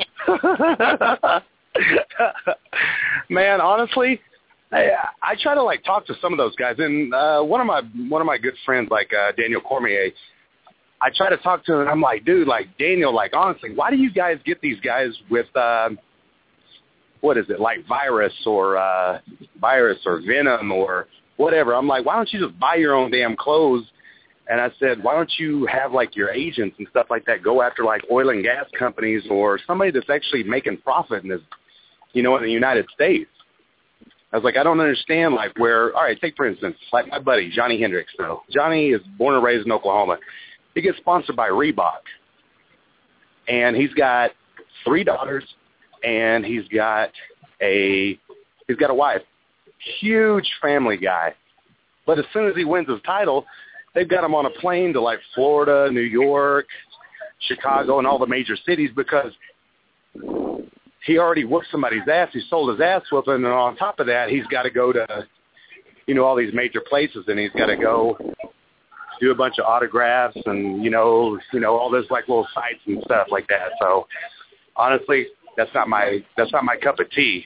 Man, honestly, I, I try to like talk to some of those guys, and uh, one of my one of my good friends, like uh, Daniel Cormier, I try to talk to him, and I'm like, dude, like Daniel, like honestly, why do you guys get these guys with uh, what is it, like virus or uh, virus or venom or whatever? I'm like, why don't you just buy your own damn clothes? And I said, why don't you have, like, your agents and stuff like that go after, like, oil and gas companies or somebody that's actually making profit in this, you know, in the United States? I was like, I don't understand, like, where, all right, take, for instance, like my buddy, Johnny Hendricks, though. Johnny is born and raised in Oklahoma. He gets sponsored by Reebok. And he's got three daughters, and he's got a, he's got a wife. Huge family guy. But as soon as he wins his title, they've got him on a plane to, like, Florida, New York, Chicago, and all the major cities because he already whooped somebody's ass. He sold his ass whooping, and on top of that, he's got to go to, you know, all these major places, and he's got to go do a bunch of autographs and, you know, you know, all those, like, little sites and stuff like that. So, honestly, that's not my that's not my cup of tea.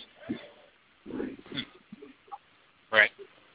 Right.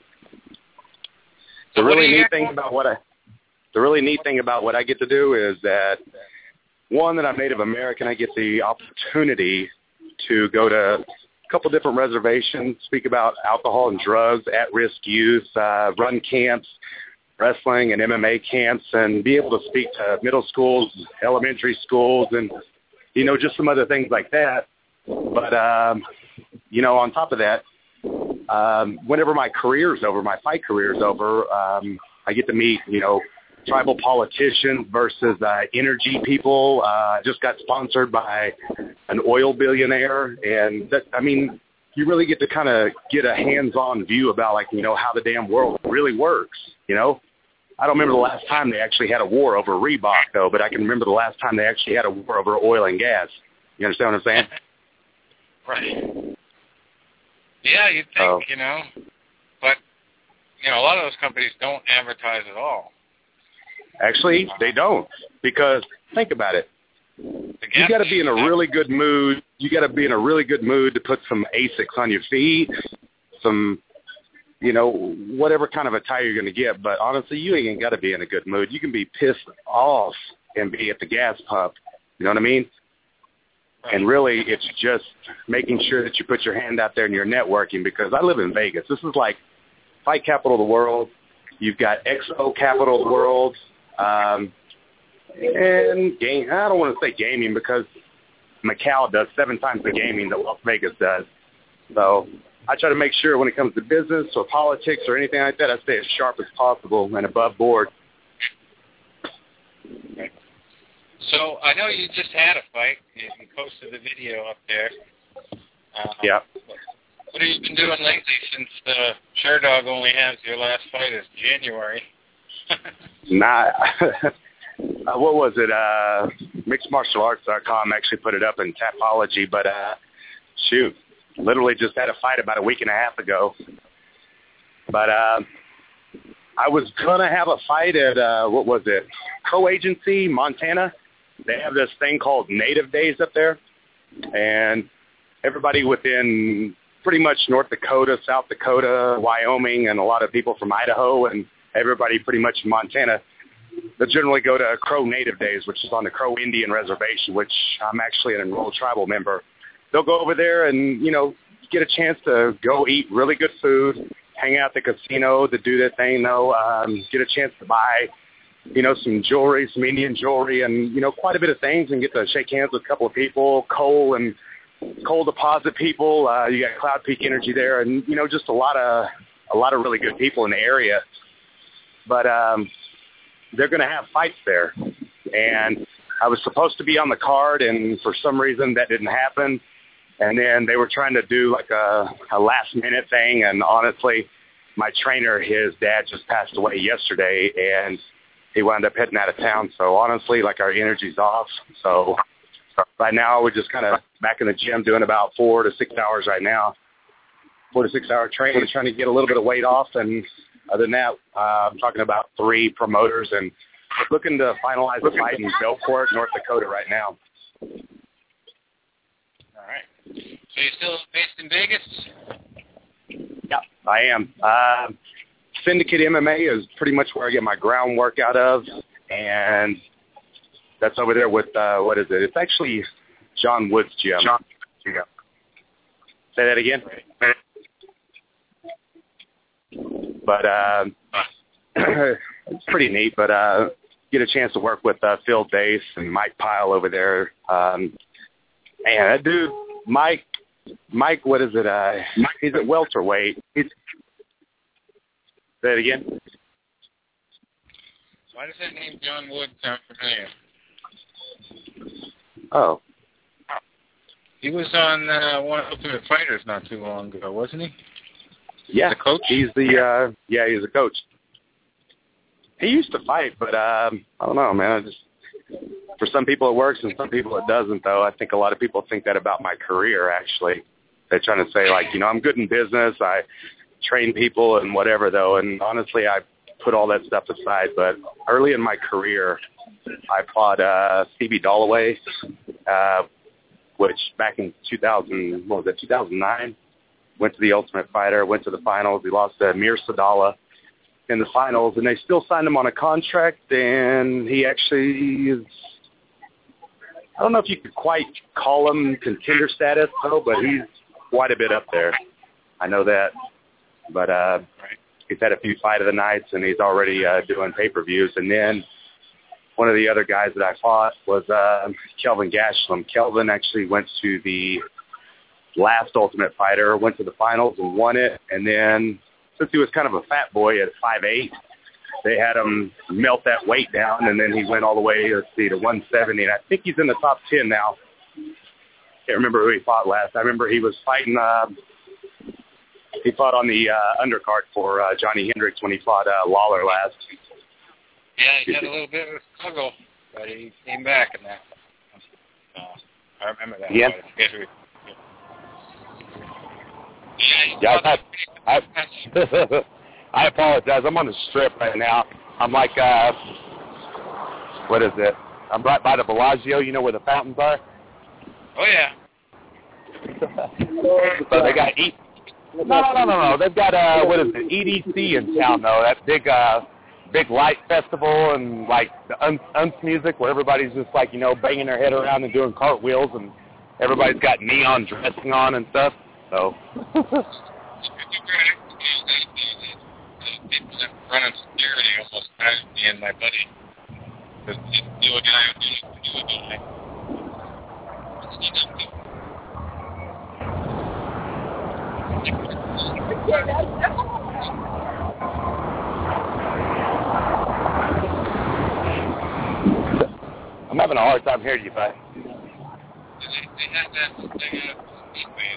The really neat thing about what I, the really neat thing about what I get to do is that, one, that I'm Native American, I get the opportunity to go to couple different reservations, speak about alcohol and drugs, at-risk youth, uh, run camps, wrestling and M M A camps, and be able to speak to middle schools, elementary schools, and, you know, just some other things like that. But, um, you know, on top of that, um, whenever my career's over, my fight career's over, um, I get to meet, you know, tribal politicians versus uh, energy people. I uh, just got sponsored by an oil billionaire. And, that, I mean, you really get to kind of get a hands-on view about, like, you know, how the damn world really works, you know. I don't remember the last time they actually had a war over Reebok, though, but I can remember the last time they actually had a war over oil and gas. You understand what I'm saying? Right. Yeah, you'd think, oh. you know, but, you know, a lot of those companies don't advertise at all. Actually, they don't, because think about it. You got to be in a really good mood. You got to be in a really good mood to put some Asics on your feet, some, you know, whatever kind of attire you're going to get. But honestly, you ain't got to be in a good mood. You can be pissed off and be at the gas pump. You know what I mean? And really, it's just making sure that you put your hand out there and you're networking, because I live in Vegas. This is like fight capital of the world. You've got X O capital of the world. Um, and game, I don't want to say gaming, because Macau does seven times the gaming that Las Vegas does. So I try to make sure when it comes to business or politics or anything like that, I stay as sharp as possible and above board. So I know you just had a fight. You posted the video up there. Uh, yeah. What have you been doing lately since uh, Sherdog only has your last fight is January? Nah. uh, what was it? Uh, mixed martial arts dot com actually put it up in Tapology, but uh, shoot, literally just had a fight about a week and a half ago. But uh, I was going to have a fight at, uh, what was it, Crow Agency, Montana. They have this thing called Native Days up there, and everybody within pretty much North Dakota, South Dakota, Wyoming, and a lot of people from Idaho, and everybody pretty much in Montana, they generally go to Crow Native Days, which is on the Crow Indian Reservation, which I'm actually an enrolled tribal member. They'll go over there and, you know, get a chance to go eat really good food, hang out at the casino to do their thing, though, um, get a chance to buy, you know, some jewelry, some Indian jewelry, and, you know, quite a bit of things, and get to shake hands with a couple of people, coal and coal deposit people. Uh, you got Cloud Peak Energy there, and, you know, just a lot of a lot of really good people in the area. But um, they're going to have fights there, and I was supposed to be on the card, and for some reason that didn't happen. And then they were trying to do like a, a last-minute thing, and honestly, my trainer, his dad just passed away yesterday, and he wound up heading out of town. So honestly, like, our energy's off. So right now we're just kind of back in the gym doing about four to six hours right now, four to six-hour training, trying to get a little bit of weight off. And other than that, uh, I'm talking about three promoters and looking to finalize the fight in Belport, North Dakota right now. All right. So you're still based in Vegas? Yeah, I am. Uh, Syndicate M M A is pretty much where I get my groundwork out of, and that's over there with, uh, what is it? It's actually John Wood's gym. John, yeah. Say that again? But uh, it's pretty neat, but uh, get a chance to work with uh, Phil Dace and Mike Pyle over there. Um, man, that dude, Mike, Mike, what is it? Uh, he's at welterweight. He's, say it again. Why does that name John Wood sound familiar? Oh. He was on uh, one of Ultimate Fighters not too long ago, wasn't he? Yeah. The coach? He's the, uh, yeah, he's a coach. He used to fight, but um, I don't know, man. I just, for some people it works and some people it doesn't, though. I think a lot of people think that about my career, actually. They're trying to say, like, you know, I'm good in business. I train people and whatever, though. And honestly, I put all that stuff aside. But early in my career, I fought uh, Stevie Dalloway, uh, which back in two thousand, what was it, two thousand nine, went to the Ultimate Fighter, went to the finals. He lost to Amir Sadala in the finals, and they still signed him on a contract, and he actually is, I don't know if you could quite call him contender status, though, but he's quite a bit up there. I know that. But uh, he's had a few fight of the nights, and he's already uh, doing pay-per-views. And then one of the other guys that I fought was uh, Kelvin Gastelum. Kelvin actually went to the last Ultimate Fighter, went to the finals and won it. And then since he was kind of a fat boy at five eight, they had him melt that weight down, and then he went all the way, let's see, to one seventy. And I think he's in the top ten now. Can't remember who he fought last. I remember he was fighting uh, – he fought on the uh, undercard for uh, Johnny Hendricks when he fought uh, Lawler last. Yeah, he had a little bit of a struggle, but he came back in that. Uh, I remember that. Yeah. Yeah, yeah I, I, I apologize. I'm on the strip right now. I'm like, uh, what is it? I'm right by the Bellagio, you know where the fountains are? Oh, yeah. So they got eat. No, no, no, no, no. They've got, uh, what is it, E D C in town, though. That big, uh, big light festival and, like, the un- Unce music where everybody's just, like, you know, banging their head around and doing cartwheels, and everybody's got neon dressing on and stuff. So. People that running security almost crashed me and my buddy. Because he knew a guy who knew a guy. I'm having a hard time hearing you, bud. They, they had that thing at Speedway.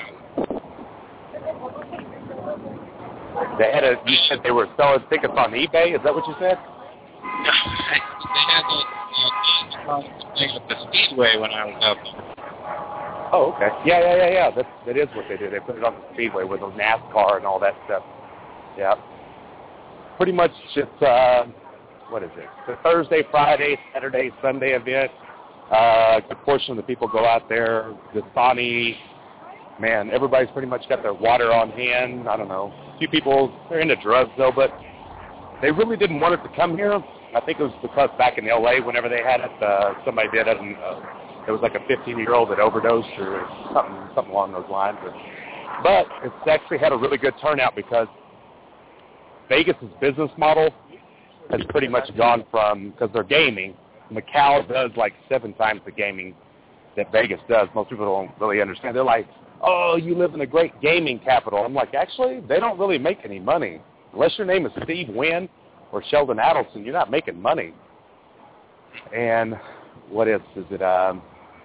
They had a. You said they were selling tickets on eBay. Is that what you said? No, they had those uh, thing at the Speedway when I was out there. Oh, okay. Yeah, yeah, yeah, yeah. That that is what they did. They put it on the Speedway with the NASCAR and all that stuff. Yeah. Pretty much just, uh, what is it? The Thursday, Friday, Saturday, Sunday event. Uh, a good portion of the people go out there. Dasani, man, everybody's pretty much got their water on hand. I don't know. A few people, they're into drugs, though, but they really didn't want it to come here. I think it was because back in L A, whenever they had it, uh, somebody did it, and uh, it was like a fifteen-year-old that overdosed or something, something along those lines. But, but it's actually had a really good turnout because Vegas's business model has pretty much gone from, because they're gaming, Macau does like seven times the gaming that Vegas does. Most people don't really understand. They're like, oh, you live in a great gaming capital. I'm like, actually, they don't really make any money. Unless your name is Steve Wynn or Sheldon Adelson, you're not making money. And what is, is it, um,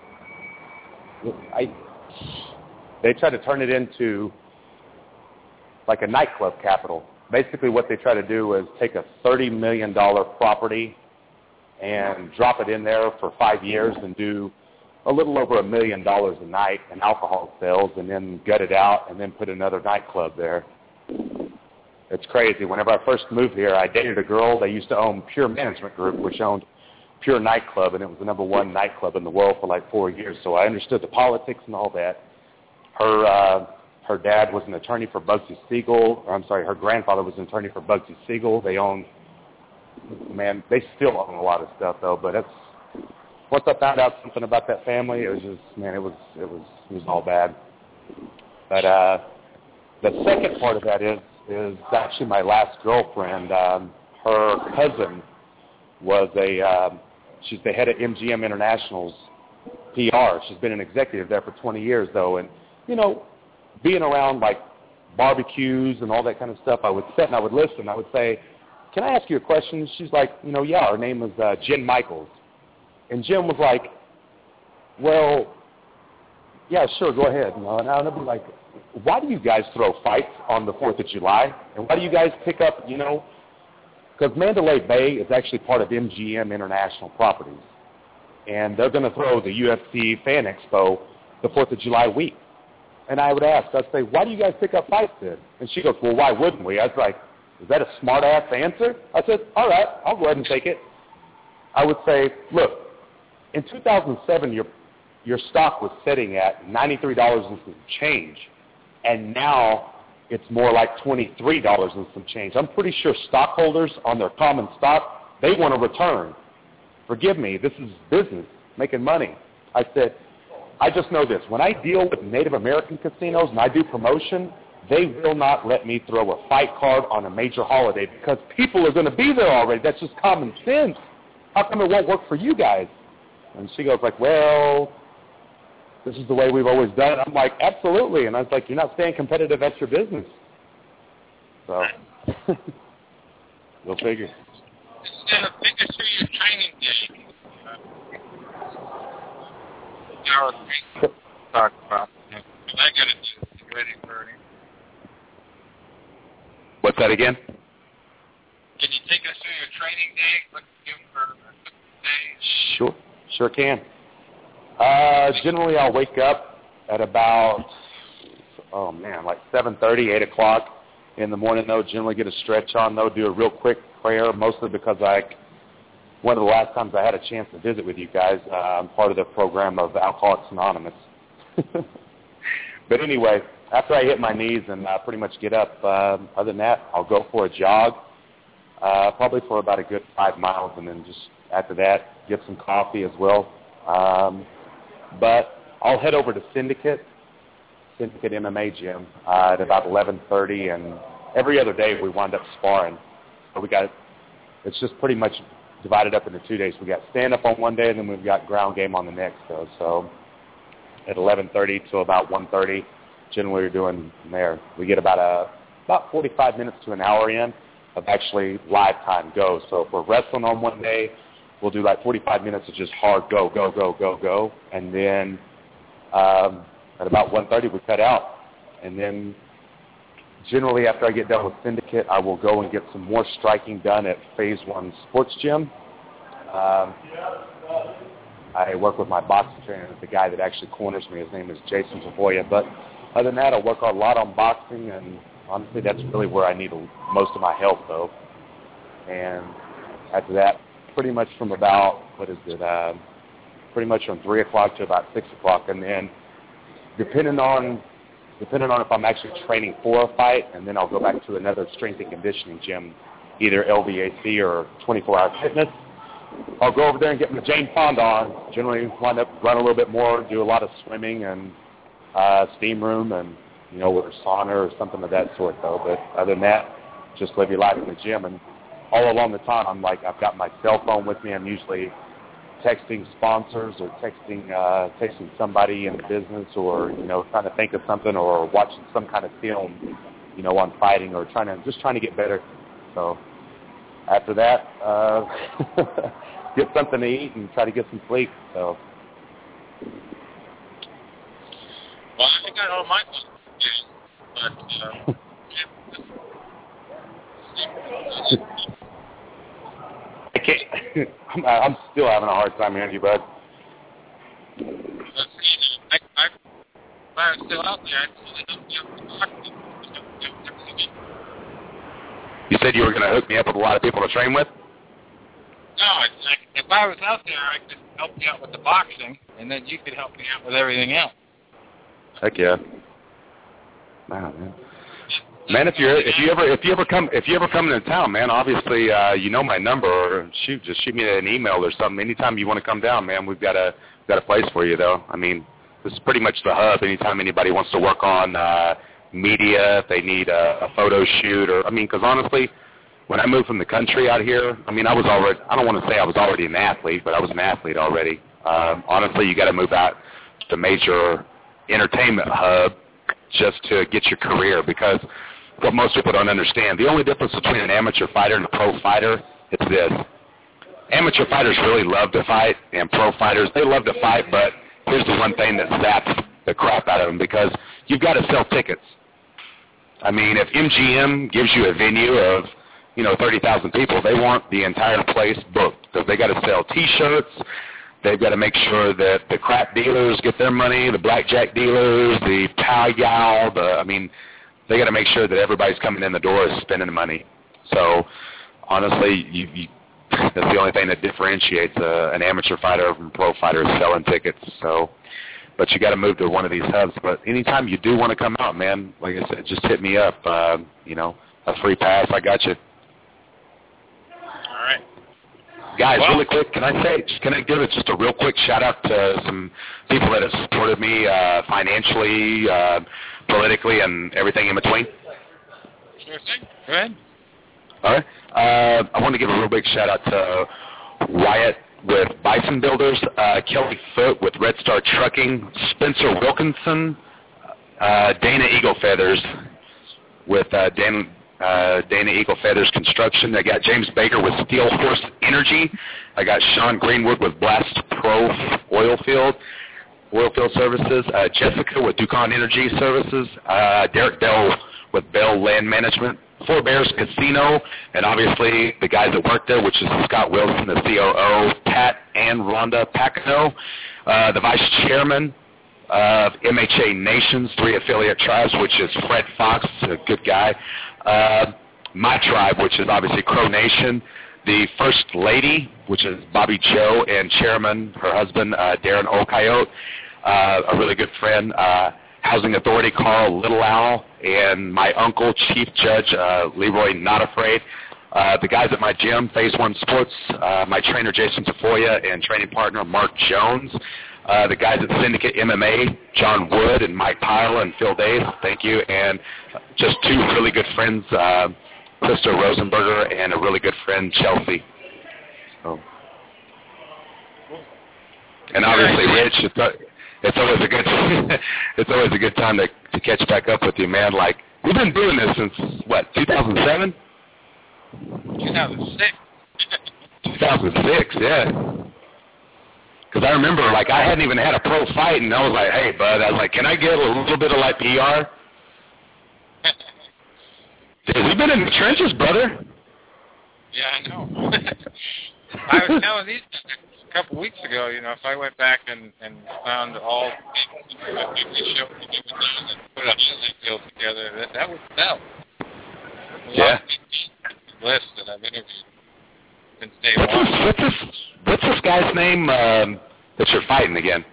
I, they try to turn it into like a nightclub capital. Basically what they try to do is take a thirty million dollars property and drop it in there for five years and do a little over a million dollars a night in alcohol sales and then gut it out and then put another nightclub there. It's crazy. Whenever I first moved here, I dated a girl. They used to own Pure Management Group, which owned Pure Nightclub, and it was the number one nightclub in the world for like four years. So I understood the politics and all that. Her uh, her dad was an attorney for Bugsy Siegel. Or I'm sorry, her grandfather was an attorney for Bugsy Siegel. They owned, man, they still own a lot of stuff though. But it's once I found out something about that family, it was just, man, it was it was it was all bad. But uh, the second part of that is is actually my last girlfriend. Um, her cousin was a um, she's the head of M G M International's P R. She's been an executive there for twenty years, though. And, you know, being around, like, barbecues and all that kind of stuff, I would sit and I would listen. I would say, can I ask you a question? She's like, you know, yeah, her name is uh, Jen Michaels. And Jim was like, well, yeah, sure, go ahead. You know, and I would be like, why do you guys throw fights on the fourth of July? And why do you guys pick up, you know, because Mandalay Bay is actually part of M G M International Properties. And they're going to throw the U F C Fan Expo the fourth of July week. And I would ask, I'd say, why do you guys pick up fights then? And she goes, well, why wouldn't we? I was like, is that a smart-ass answer? I said, all right, I'll go ahead and take it. I would say, look, in two thousand seven, your your stock was sitting at ninety-three dollars and some change. And now it's more like twenty-three dollars and some change. I'm pretty sure stockholders on their common stock, they want a return. Forgive me, this is business, making money. I said, I just know this. When I deal with Native American casinos and I do promotion, they will not let me throw a fight card on a major holiday because people are going to be there already. That's just common sense. How come it won't work for you guys? And she goes like, well, this is the way we've always done it. I'm like, absolutely. And I was like, you're not staying competitive. That's your business. So we'll figure. Instead of thinking through your training day, uh, our training talk about what I got to do to get ready for it. What's that again? Can you take us through your training day? What you do for day? Sure, sure can. Uh, generally, I'll wake up at about, oh man, like seven thirty, eight o'clock in the morning, though. Generally get a stretch on, though, do a real quick prayer, mostly because I, one of the last times I had a chance to visit with you guys, uh, I'm part of the program of Alcoholics Anonymous. But anyway, after I hit my knees and uh, pretty much get up, uh, other than that, I'll go for a jog, uh, probably for about a good five miles, and then just after that, get some coffee as well. Um, but I'll head over to Syndicate, Syndicate M M A gym uh, at about eleven thirty, and every other day we wind up sparring. So we got, it's just pretty much divided up into two days. We got stand-up on one day, and then we've got ground game on the next. Though. So at eleven thirty to about one thirty, generally we're doing there. We get about a about forty-five minutes to an hour in of actually live time go. So if we're wrestling on one day, we'll do like forty-five minutes of just hard go, go, go, go, go. And then um, at about one thirty, we cut out. And then generally after I get done with Syndicate, I will go and get some more striking done at Phase One Sports Gym. Um, I work with my boxing trainer, the guy that actually corners me. His name is Jason Zavoya. But other than that, I work a lot on boxing, and honestly, that's really where I need most of my help, though. And after that, pretty much from about, what is it, uh, pretty much from three o'clock to about six o'clock. And then depending on depending on if I'm actually training for a fight, and then I'll go back to another strength and conditioning gym, either L V A C or twenty-four hour fitness. I'll go over there and get my Jane Fonda on. Generally wind up run a little bit more, do a lot of swimming and uh, steam room and, you know, with a sauna or something of that sort, though. But other than that, just live your life in the gym. And all along the time, I'm like, I've got my cell phone with me. I'm usually texting sponsors or texting uh, texting somebody in the business, or, you know, trying to think of something, or watching some kind of film, you know, on fighting, or trying to just trying to get better. So after that, uh, get something to eat and try to get some sleep. So. Well, I got all my questions, but. Uh, I can't. I'm, I'm still having a hard time hearing you, bud. I, I, if I was still out there, I'd totally hook you up. You said you were going to hook me up with a lot of people to train with? No, it's like, if I was out there, I could help you out with the boxing, and then you could help me out with everything else. Heck yeah. Wow, man. Man, if you if you ever if you ever come if you ever come into town, man, obviously uh, you know my number, or shoot, just shoot me an email or something. Anytime you want to come down, man, we've got a got a place for you, though. I mean, this is pretty much the hub. Anytime anybody wants to work on uh, media, if they need a, a photo shoot, or I mean, because honestly, when I moved from the country out here, I mean, I was already I don't want to say I was already an athlete, but I was an athlete already. Um, honestly, you got to move out to the major entertainment hub just to get your career, because what most people don't understand, the only difference between an amateur fighter and a pro fighter, it's this. Amateur fighters really love to fight, and pro fighters, they love to fight, but here's the one thing that zaps the crap out of them, because you've got to sell tickets. I mean, if M G M gives you a venue of, you know, thirty thousand people, they want the entire place booked, because they got to sell T-shirts. They've got to make sure that the crap dealers get their money, the blackjack dealers, the pow-yow, the, I mean, they got to make sure that everybody's coming in the door is spending money. So, honestly, you, you, that's the only thing that differentiates uh, an amateur fighter from a pro fighter, is selling tickets. So, but you got to move to one of these hubs. But anytime you do want to come out, man, like I said, just hit me up. Uh, you know, a free pass, I got you. All right. Guys, well, really quick, can I say, can I give it just a real quick shout out to some people that have supported me uh, financially, uh, politically, and everything in between? Sure thing. Go ahead. All right. Uh, I want to give a real big shout out to Wyatt with Bison Builders, uh, Kelly Foote with Red Star Trucking, Spencer Wilkinson, uh, Dana Eagle Feathers with uh, Dan, uh, Dana Eagle Feathers Construction. I got James Baker with Steel Horse Energy. I got Sean Greenwood with Blast Pro Oilfield, Oilfield Services. Uh, Jessica with Ducon Energy Services. Uh, Derek Bell with Bell Land Management. Four Bears Casino, and obviously the guys that work there, which is Scott Wilson, the C O O, Pat and Rhonda Pacino, uh, the vice chairman of M H A Nations, three affiliate tribes, which is Fred Fox, a good guy, uh, my tribe, which is obviously Crow Nation, the first lady, which is Bobby Joe, and chairman, her husband, uh, Darren O'Coyote, uh, a really good friend, uh, Housing Authority, Carl Little Owl, and my uncle, Chief Judge uh, Leroy Not Afraid. Uh, the guys at my gym, Phase One Sports, uh, my trainer, Jason Tafoya, and training partner, Mark Jones. Uh, the guys at Syndicate M M A, John Wood and Mike Pyle and Phil Days, thank you. And just two really good friends, uh, Krista Rosenberger and a really good friend, Chelsea. Oh. And obviously, Rich, it's, uh, it's always a good it's always a good time to, to catch back up with you, man. Like, we've been doing this since, what, two thousand seven? two thousand six. two thousand six, yeah. Because I remember, like, I hadn't even had a pro fight, and I was like, hey, bud, I was like, can I get a little bit of, like, P R? Dude, we've been in the trenches, brother. Yeah, I know. I was telling these guys a couple weeks ago, you know, if I went back and, and found all the every show we did with them and put a highlight reel together, that, that would sell. A yeah. List that I've interviewed since day what's one. This, what's, this, what's this guy's name um, that you're fighting again?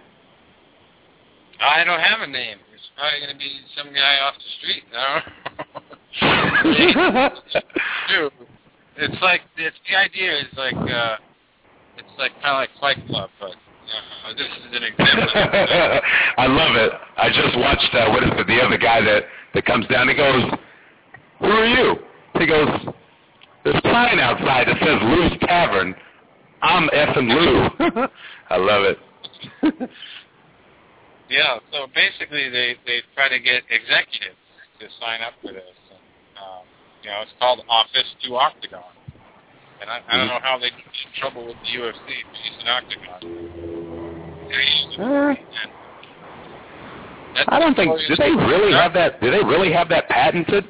I don't have a name. It's probably going to be some guy off the street. I don't know. Dude, it's like, it's, the idea is like, uh, it's like kind of like Fight Club, but uh, this is an example. I love it. I just watched, uh, what is it, the other guy that, that comes down, he goes, who are you? He goes, there's a sign outside that says Lou's Tavern. I'm effing Lou. I love it. Yeah, so basically they, they try to get executives to sign up for this. And, um, you know, it's called Office to Octagon. And I, I don't know how they get in trouble with the U F C, but it's an Octagon. Uh, I don't think, do they really have that, do they really have that patented?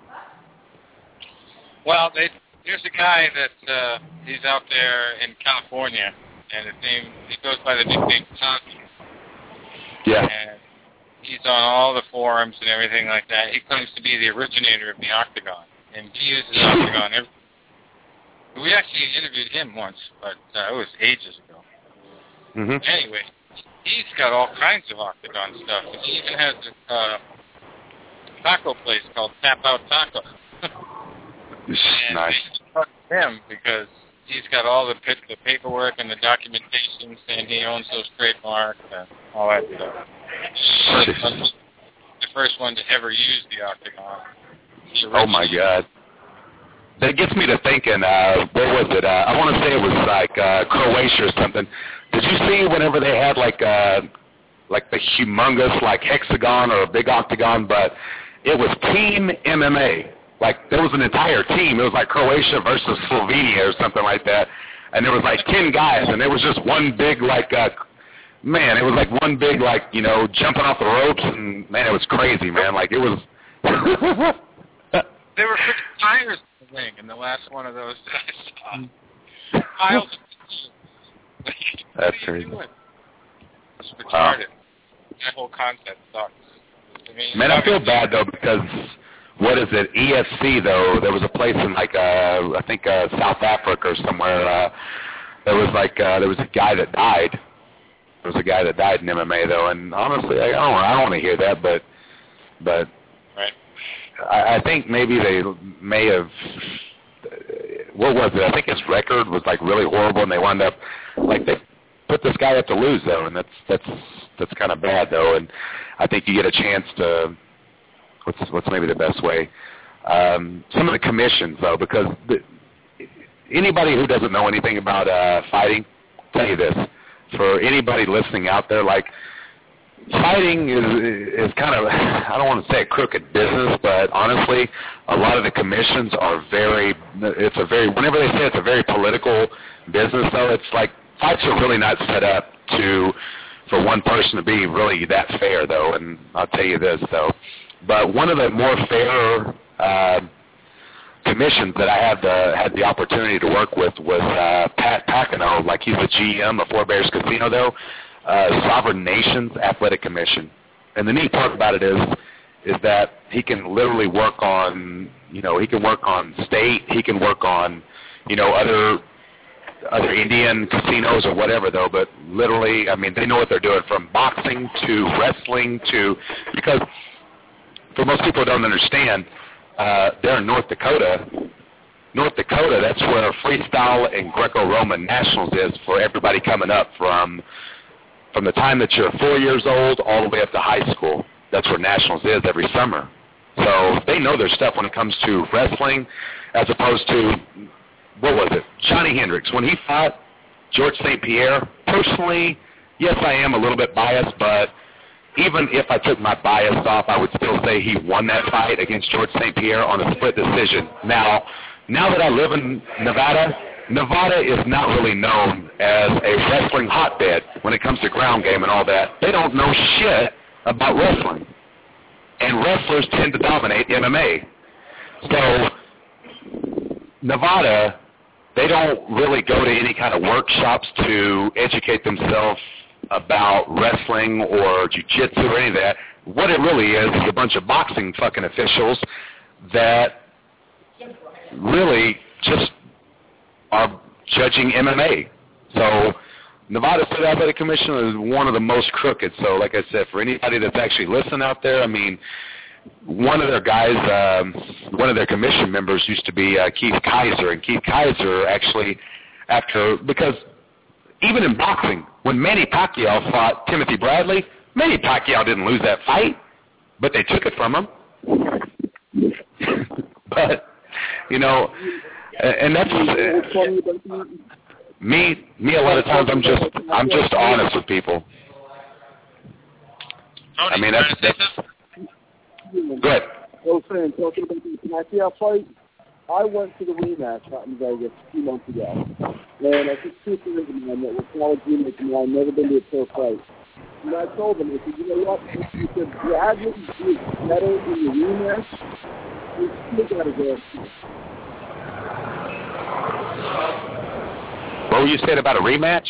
Well, they, there's a guy that, uh, he's out there in California, and his name, he goes by the nickname Tommy. Yeah. And he's on all the forums and everything like that. He claims to be the originator of the Octagon, and he uses the Octagon every. We actually interviewed him once, but uh, it was ages ago. Mm-hmm. Anyway, he's got all kinds of Octagon stuff, and he even has a uh, taco place called Tap Out Taco. And nice. Fuck him because he's got all the, the paperwork and the documentation saying he owns those trademarks and all that stuff. First one, the first one to ever use the Octagon. Oh my God. That gets me to thinking, uh, where was it? Uh, I want to say it was like uh, Croatia or something. Did you see whenever they had like uh, like the humongous like hexagon or a big octagon, but it was Team M M A. Like, there was an entire team. It was like Croatia versus Slovenia or something like that. And there was like ten guys, and it was just one big, like, uh, man, it was like one big, like, you know, jumping off the ropes. And, man, it was crazy, man. Like, it was... There were freaking tires in the ring in the last one of those I saw. Piles of like, That's crazy. It's retarded. Wow. That whole concept sucks. I mean, man, I feel bad, though, because... What is it? E F C, though, there was a place in, like, uh, I think uh, South Africa or somewhere. Uh, there was, like, uh, there was a guy that died. There was a guy that died in M M A, though, and honestly, I don't, I don't want to hear that, but, but right. I, I think maybe they may have, what was it? I think his record was like really horrible, and they wound up like they put this guy up to lose though, and that's that's that's kind of bad though. And I think you get a chance to what's what's maybe the best way. Um, some of the commissions though, because the, anybody who doesn't know anything about uh, fighting, I'll tell you this: for anybody listening out there, like. Fighting is is kind of, I don't want to say a crooked business, but honestly, a lot of the commissions are very, it's a very, whenever they say it's a very political business, though, it's like fights are really not set up to, for one person to be really that fair, though, and I'll tell you this, though. But one of the more fair uh, commissions that I had the, had the opportunity to work with was uh, Pat Pacino, like he's the G M of Four Bears Casino, though. Uh, Sovereign Nations Athletic Commission, and the neat part about it is, is that he can literally work on, you know, he can work on state, he can work on, you know, other, other Indian casinos or whatever though. But literally, I mean, they know what they're doing from boxing to wrestling to, because for most people who don't understand, uh, they're in North Dakota. North Dakota, that's where freestyle and Greco-Roman nationals is for everybody coming up from. From the time that you're four years old all the way up to high school. That's where Nationals is every summer. So they know their stuff when it comes to wrestling, as opposed to, what was it, Johnny Hendricks. When he fought George Saint Pierre, personally, yes, I am a little bit biased, but even if I took my bias off, I would still say he won that fight against George Saint Pierre on a split decision. Now, now that I live in Nevada, Nevada is not really known as a wrestling hotbed when it comes to ground game and all that. They don't know shit about wrestling. And wrestlers tend to dominate M M A. So Nevada, they don't really go to any kind of workshops to educate themselves about wrestling or jiu-jitsu or any of that. What it really is is a bunch of boxing fucking officials that really just are judging M M A. So Nevada State Athletic Commission is one of the most crooked. So like I said, for anybody that's actually listening out there, I mean, one of their guys, um, one of their commission members used to be uh, Keith Kaiser. And Keith Kaiser actually, after, because even in boxing, when Manny Pacquiao fought Timothy Bradley, Manny Pacquiao didn't lose that fight, but they took it from him. But, you know, and that's uh, me. Me, a lot of times, I'm just, I'm just honest with people. I mean, that's. that's go ahead. I was saying, talking about the Pacquiao fight, I went to the rematch out in Vegas a few months ago, and I took two friends of mine that were college roommates and I'd never been to a pro fight. And I told them, I said, you know what? He said, Bradley is better in the rematch. You still got to go. What were you saying about a rematch?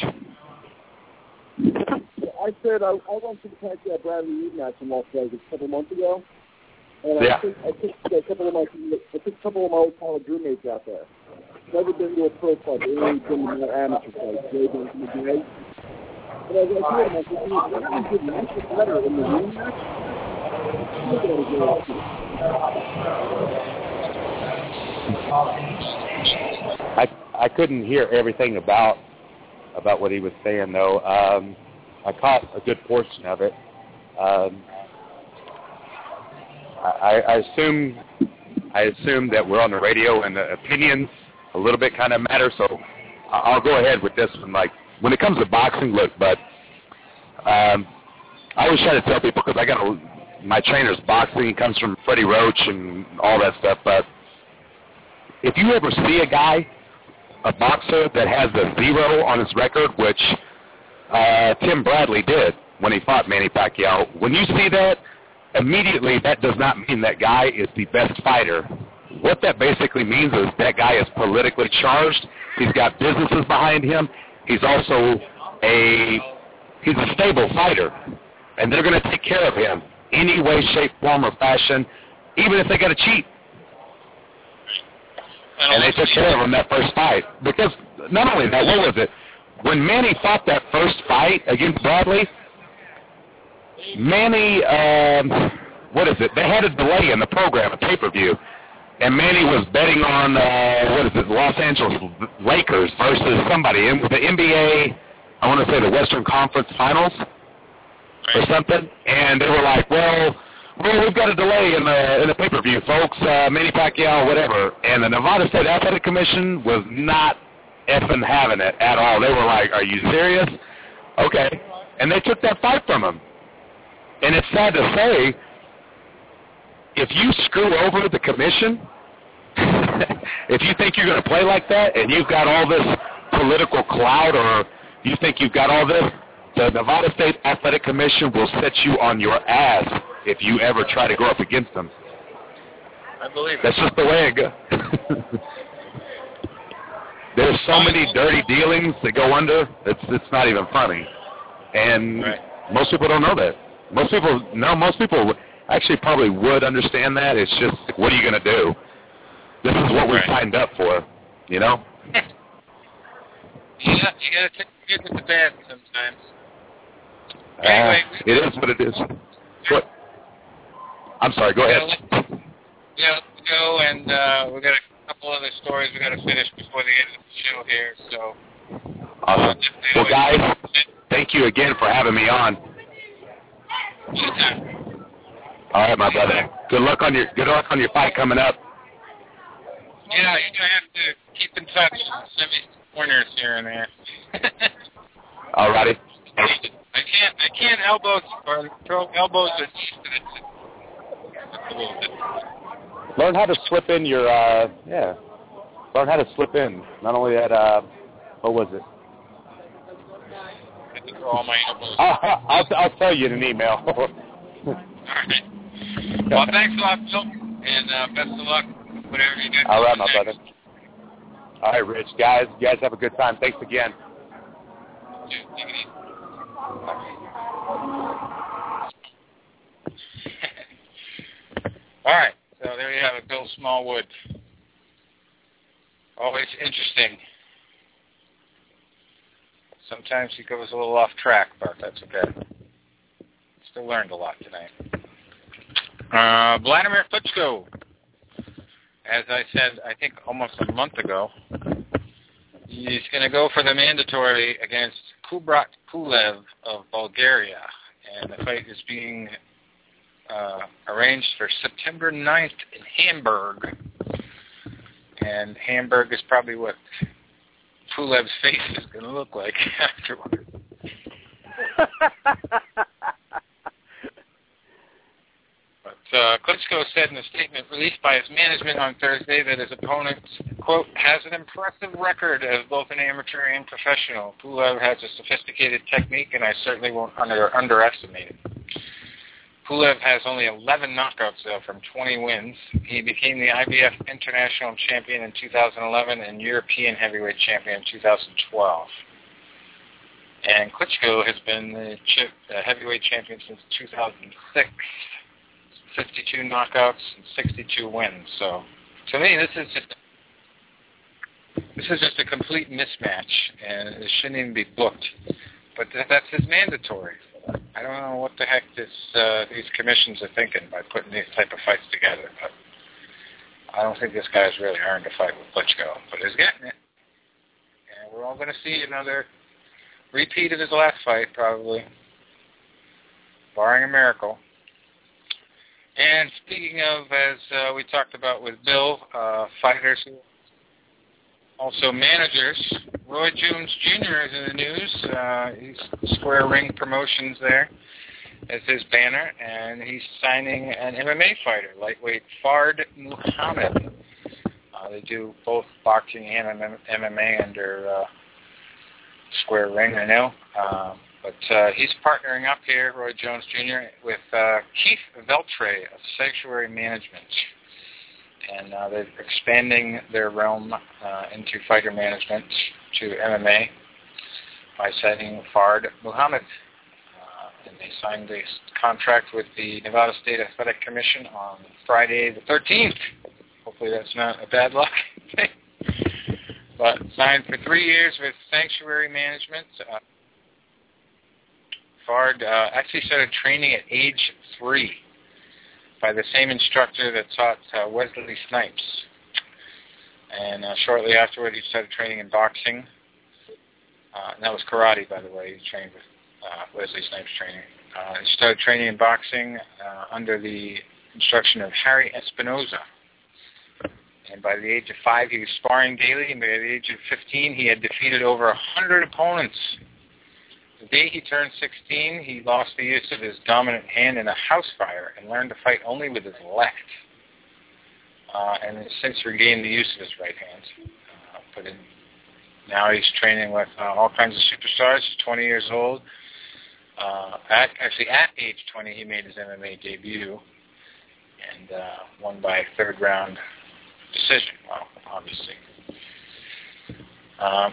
I said I, I went to the Pacquiao Bradley rematch in Las Vegas a couple months ago, and yeah. I took I took a couple of my I took a couple of my old college roommates out there. Never been to a pro fight. They only been to more amateur fights. They been to the day. But as I told them, I said, you know, I could match it better in the rematch. You gotta go. I I couldn't hear everything about about what he was saying though. Um, I caught a good portion of it. Um, I, I assume I assume that we're on the radio and the opinions a little bit kind of matter. So I'll go ahead with this one. Like when it comes to boxing, look, but um, I always try to tell people because I got a, my trainer's boxing. He comes from Freddie Roach and all that stuff. But if you ever see a guy, a boxer that has a zero on his record, which uh, Tim Bradley did when he fought Manny Pacquiao, when you see that, immediately that does not mean that guy is the best fighter. What that basically means is that guy is politically charged. He's got businesses behind him. He's also a he's a stable fighter, and they're going to take care of him any way, shape, form, or fashion, even if they got to cheat. And they took care of him that first fight. Because not only that, what was it? When Manny fought that first fight against Bradley, Manny, um, what is it? They had a delay in the program, a pay-per-view. and Manny was betting on, uh, what is it, Los Angeles Lakers versus somebody, in the N B A, I want to say the Western Conference Finals or something, and they were like, well, well, we've got a delay in the in the pay-per-view, folks, uh, Manny Pacquiao, whatever, and the Nevada State Athletic Commission was not effing having it at all. They were like, are you serious? Okay, and they took that fight from him, and it's sad to say, if you screw over the commission, if you think you're going to play like that and you've got all this political clout or you think you've got all this, the Nevada State Athletic Commission will set you on your ass if you ever try to go up against them. I believe it. That's just the way it goes. There's so many dirty dealings that go under, it's, it's not even funny. And right. most people don't know that. Most people, no, most people actually probably would understand that. It's just, like, what are you going to do? This is what we right. signed up for, you know? Yeah, you got to take the good with the bad sometimes. Anyway, uh, it is what it is. What? I'm sorry, go ahead. We got to go, and uh, we got a couple other stories we got to finish before the end of the show here, so. Awesome. Uh, well, guys, thank you again for having me on. Anytime. All right, my brother. Good luck on your good luck on your fight coming up. Yeah, you're gonna have to keep in touch. Send me some pointers here and there. All righty. I can't I can't elbow or throw elbows at knees. A little bit. Learn how to slip in your uh yeah. Learn how to slip in. Not only that uh what was it? I have to throw all my elbows. I'll, I'll, I'll tell you in an email. All right. Well, thanks a lot, Phil, and uh, best of luck, whatever you do. All right, my brother. All right, Rich. Guys, you guys have a good time. Thanks again. Take it easy. All right, so there you have it, Bill Smallwood. Always interesting. Sometimes he goes a little off track, but that's okay. Still learned a lot tonight. Uh, Vladimir Klitschko, as I said, I think almost a month ago, he's going to go for the mandatory against Kubrat Pulev of Bulgaria, and the fight is being uh, arranged for September ninth in Hamburg, and Hamburg is probably what Pulev's face is going to look like afterward. But uh, Klitschko said in a statement released by his management on Thursday that his opponent, quote, has an impressive record as both an amateur and professional. Pulev has a sophisticated technique, and I certainly won't under, underestimate it. Pulev has only eleven knockouts, though, from twenty wins. He became the I B F International Champion in two thousand eleven and European Heavyweight Champion in two thousand twelve. And Klitschko has been the chip, uh, heavyweight champion since two thousand six. fifty-two knockouts and sixty-two wins. So, to me, this is just this is just a complete mismatch, and it shouldn't even be booked. But th- that's his mandatory. I don't know what the heck this uh, these commissions are thinking by putting these type of fights together. But I don't think this guy's really earned a fight with Klitschko, but he's getting it. And we're all going to see another repeat of his last fight, probably, barring a miracle. And speaking of, as uh, we talked about with Bill, uh, fighters who also managers, Roy Jones Junior is in the news. Uh, he's Square Ring Promotions there as his banner, and he's signing an M M A fighter, lightweight Fard Muhammad. Uh, they do both boxing and M M A under uh, Square Ring, I know. Uh, But uh, he's partnering up here, Roy Jones Junior, with uh, Keith Veltre of Sanctuary Management. And uh, they're expanding their realm uh, into fighter management to M M A by signing Fard Muhammad. Uh, and they signed a contract with the Nevada State Athletic Commission on Friday the thirteenth. Hopefully that's not a bad luck thing. But signed for three years with Sanctuary Management. Uh, Fard uh, actually started training at age three. by the same instructor that taught uh, Wesley Snipes. And uh, shortly afterward, he started training in boxing. Uh, and that was karate, by the way. He trained with uh, Wesley Snipes training. Uh, he started training in boxing uh, under the instruction of Harry Espinoza. And by the age of five, he was sparring daily. And by the age of fifteen, he had defeated over one hundred opponents. The day he turned sixteen, he lost the use of his dominant hand in a house fire and learned to fight only with his left. Uh, and has since regained the use of his right hand. Uh, but in, now he's training with uh, all kinds of superstars. He's twenty years old. Uh, at, actually, at age twenty, he made his M M A debut and uh, won by third round decision. Well, obviously. Um,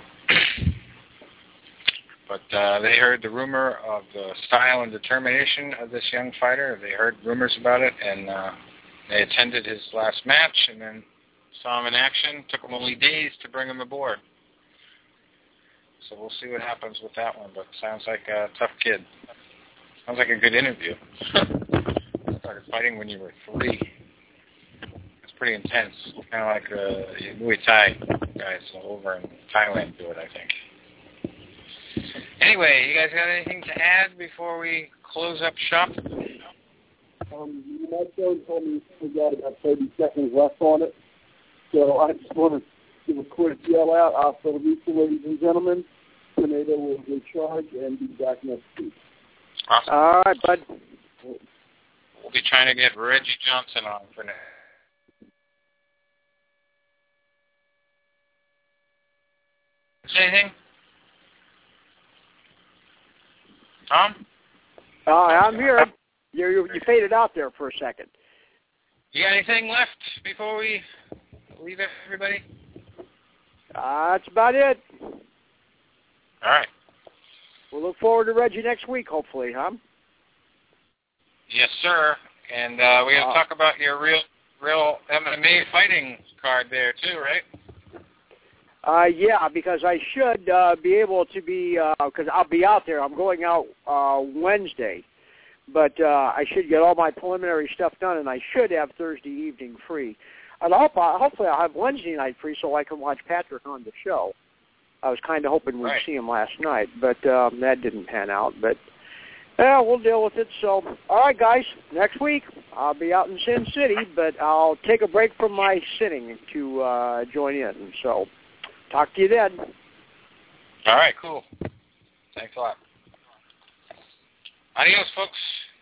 but uh, they heard the rumor of the style and determination of this young fighter. They heard rumors about it, and uh, they attended his last match and then saw him in action. Took them only days to bring him aboard. So we'll see what happens with that one, but sounds like a tough kid. Sounds like a good interview. Started fighting when you were three. It's pretty intense. Kind of like the Muay Thai guys over in Thailand do it, I think. Anyway, you guys got anything to add before we close up shop? Um, my show told me we got about thirty seconds left on it, so I just want to give a quick yell out. Hasta la vista, ladies and gentlemen. Tornado will recharge and be back next week. Awesome. All right, bud. We'll be trying to get Reggie Johnson on for next. Anything? Tom? Uh, I'm here. You, you you faded out there for a second. You got anything left before we leave everybody? Uh, that's about it. All right. We'll look forward to Reggie next week, hopefully, huh? Yes, sir. And uh, we got to uh, talk about your real, real M M A fighting card there too, right? Uh, yeah, because I should uh, be able to be, because uh, I'll be out there. I'm going out uh, Wednesday, but uh, I should get all my preliminary stuff done, and I should have Thursday evening free. And I'll, hopefully I'll have Wednesday night free so I can watch Patrick on the show. I was kind of hoping we'd right. see him last night, but um, that didn't pan out. But, yeah, we'll deal with it. So, all right, guys, next week I'll be out in Sin City, but I'll take a break from my sitting to uh, join in. So, talk to you then. All right, cool. Thanks a lot. Adios, folks.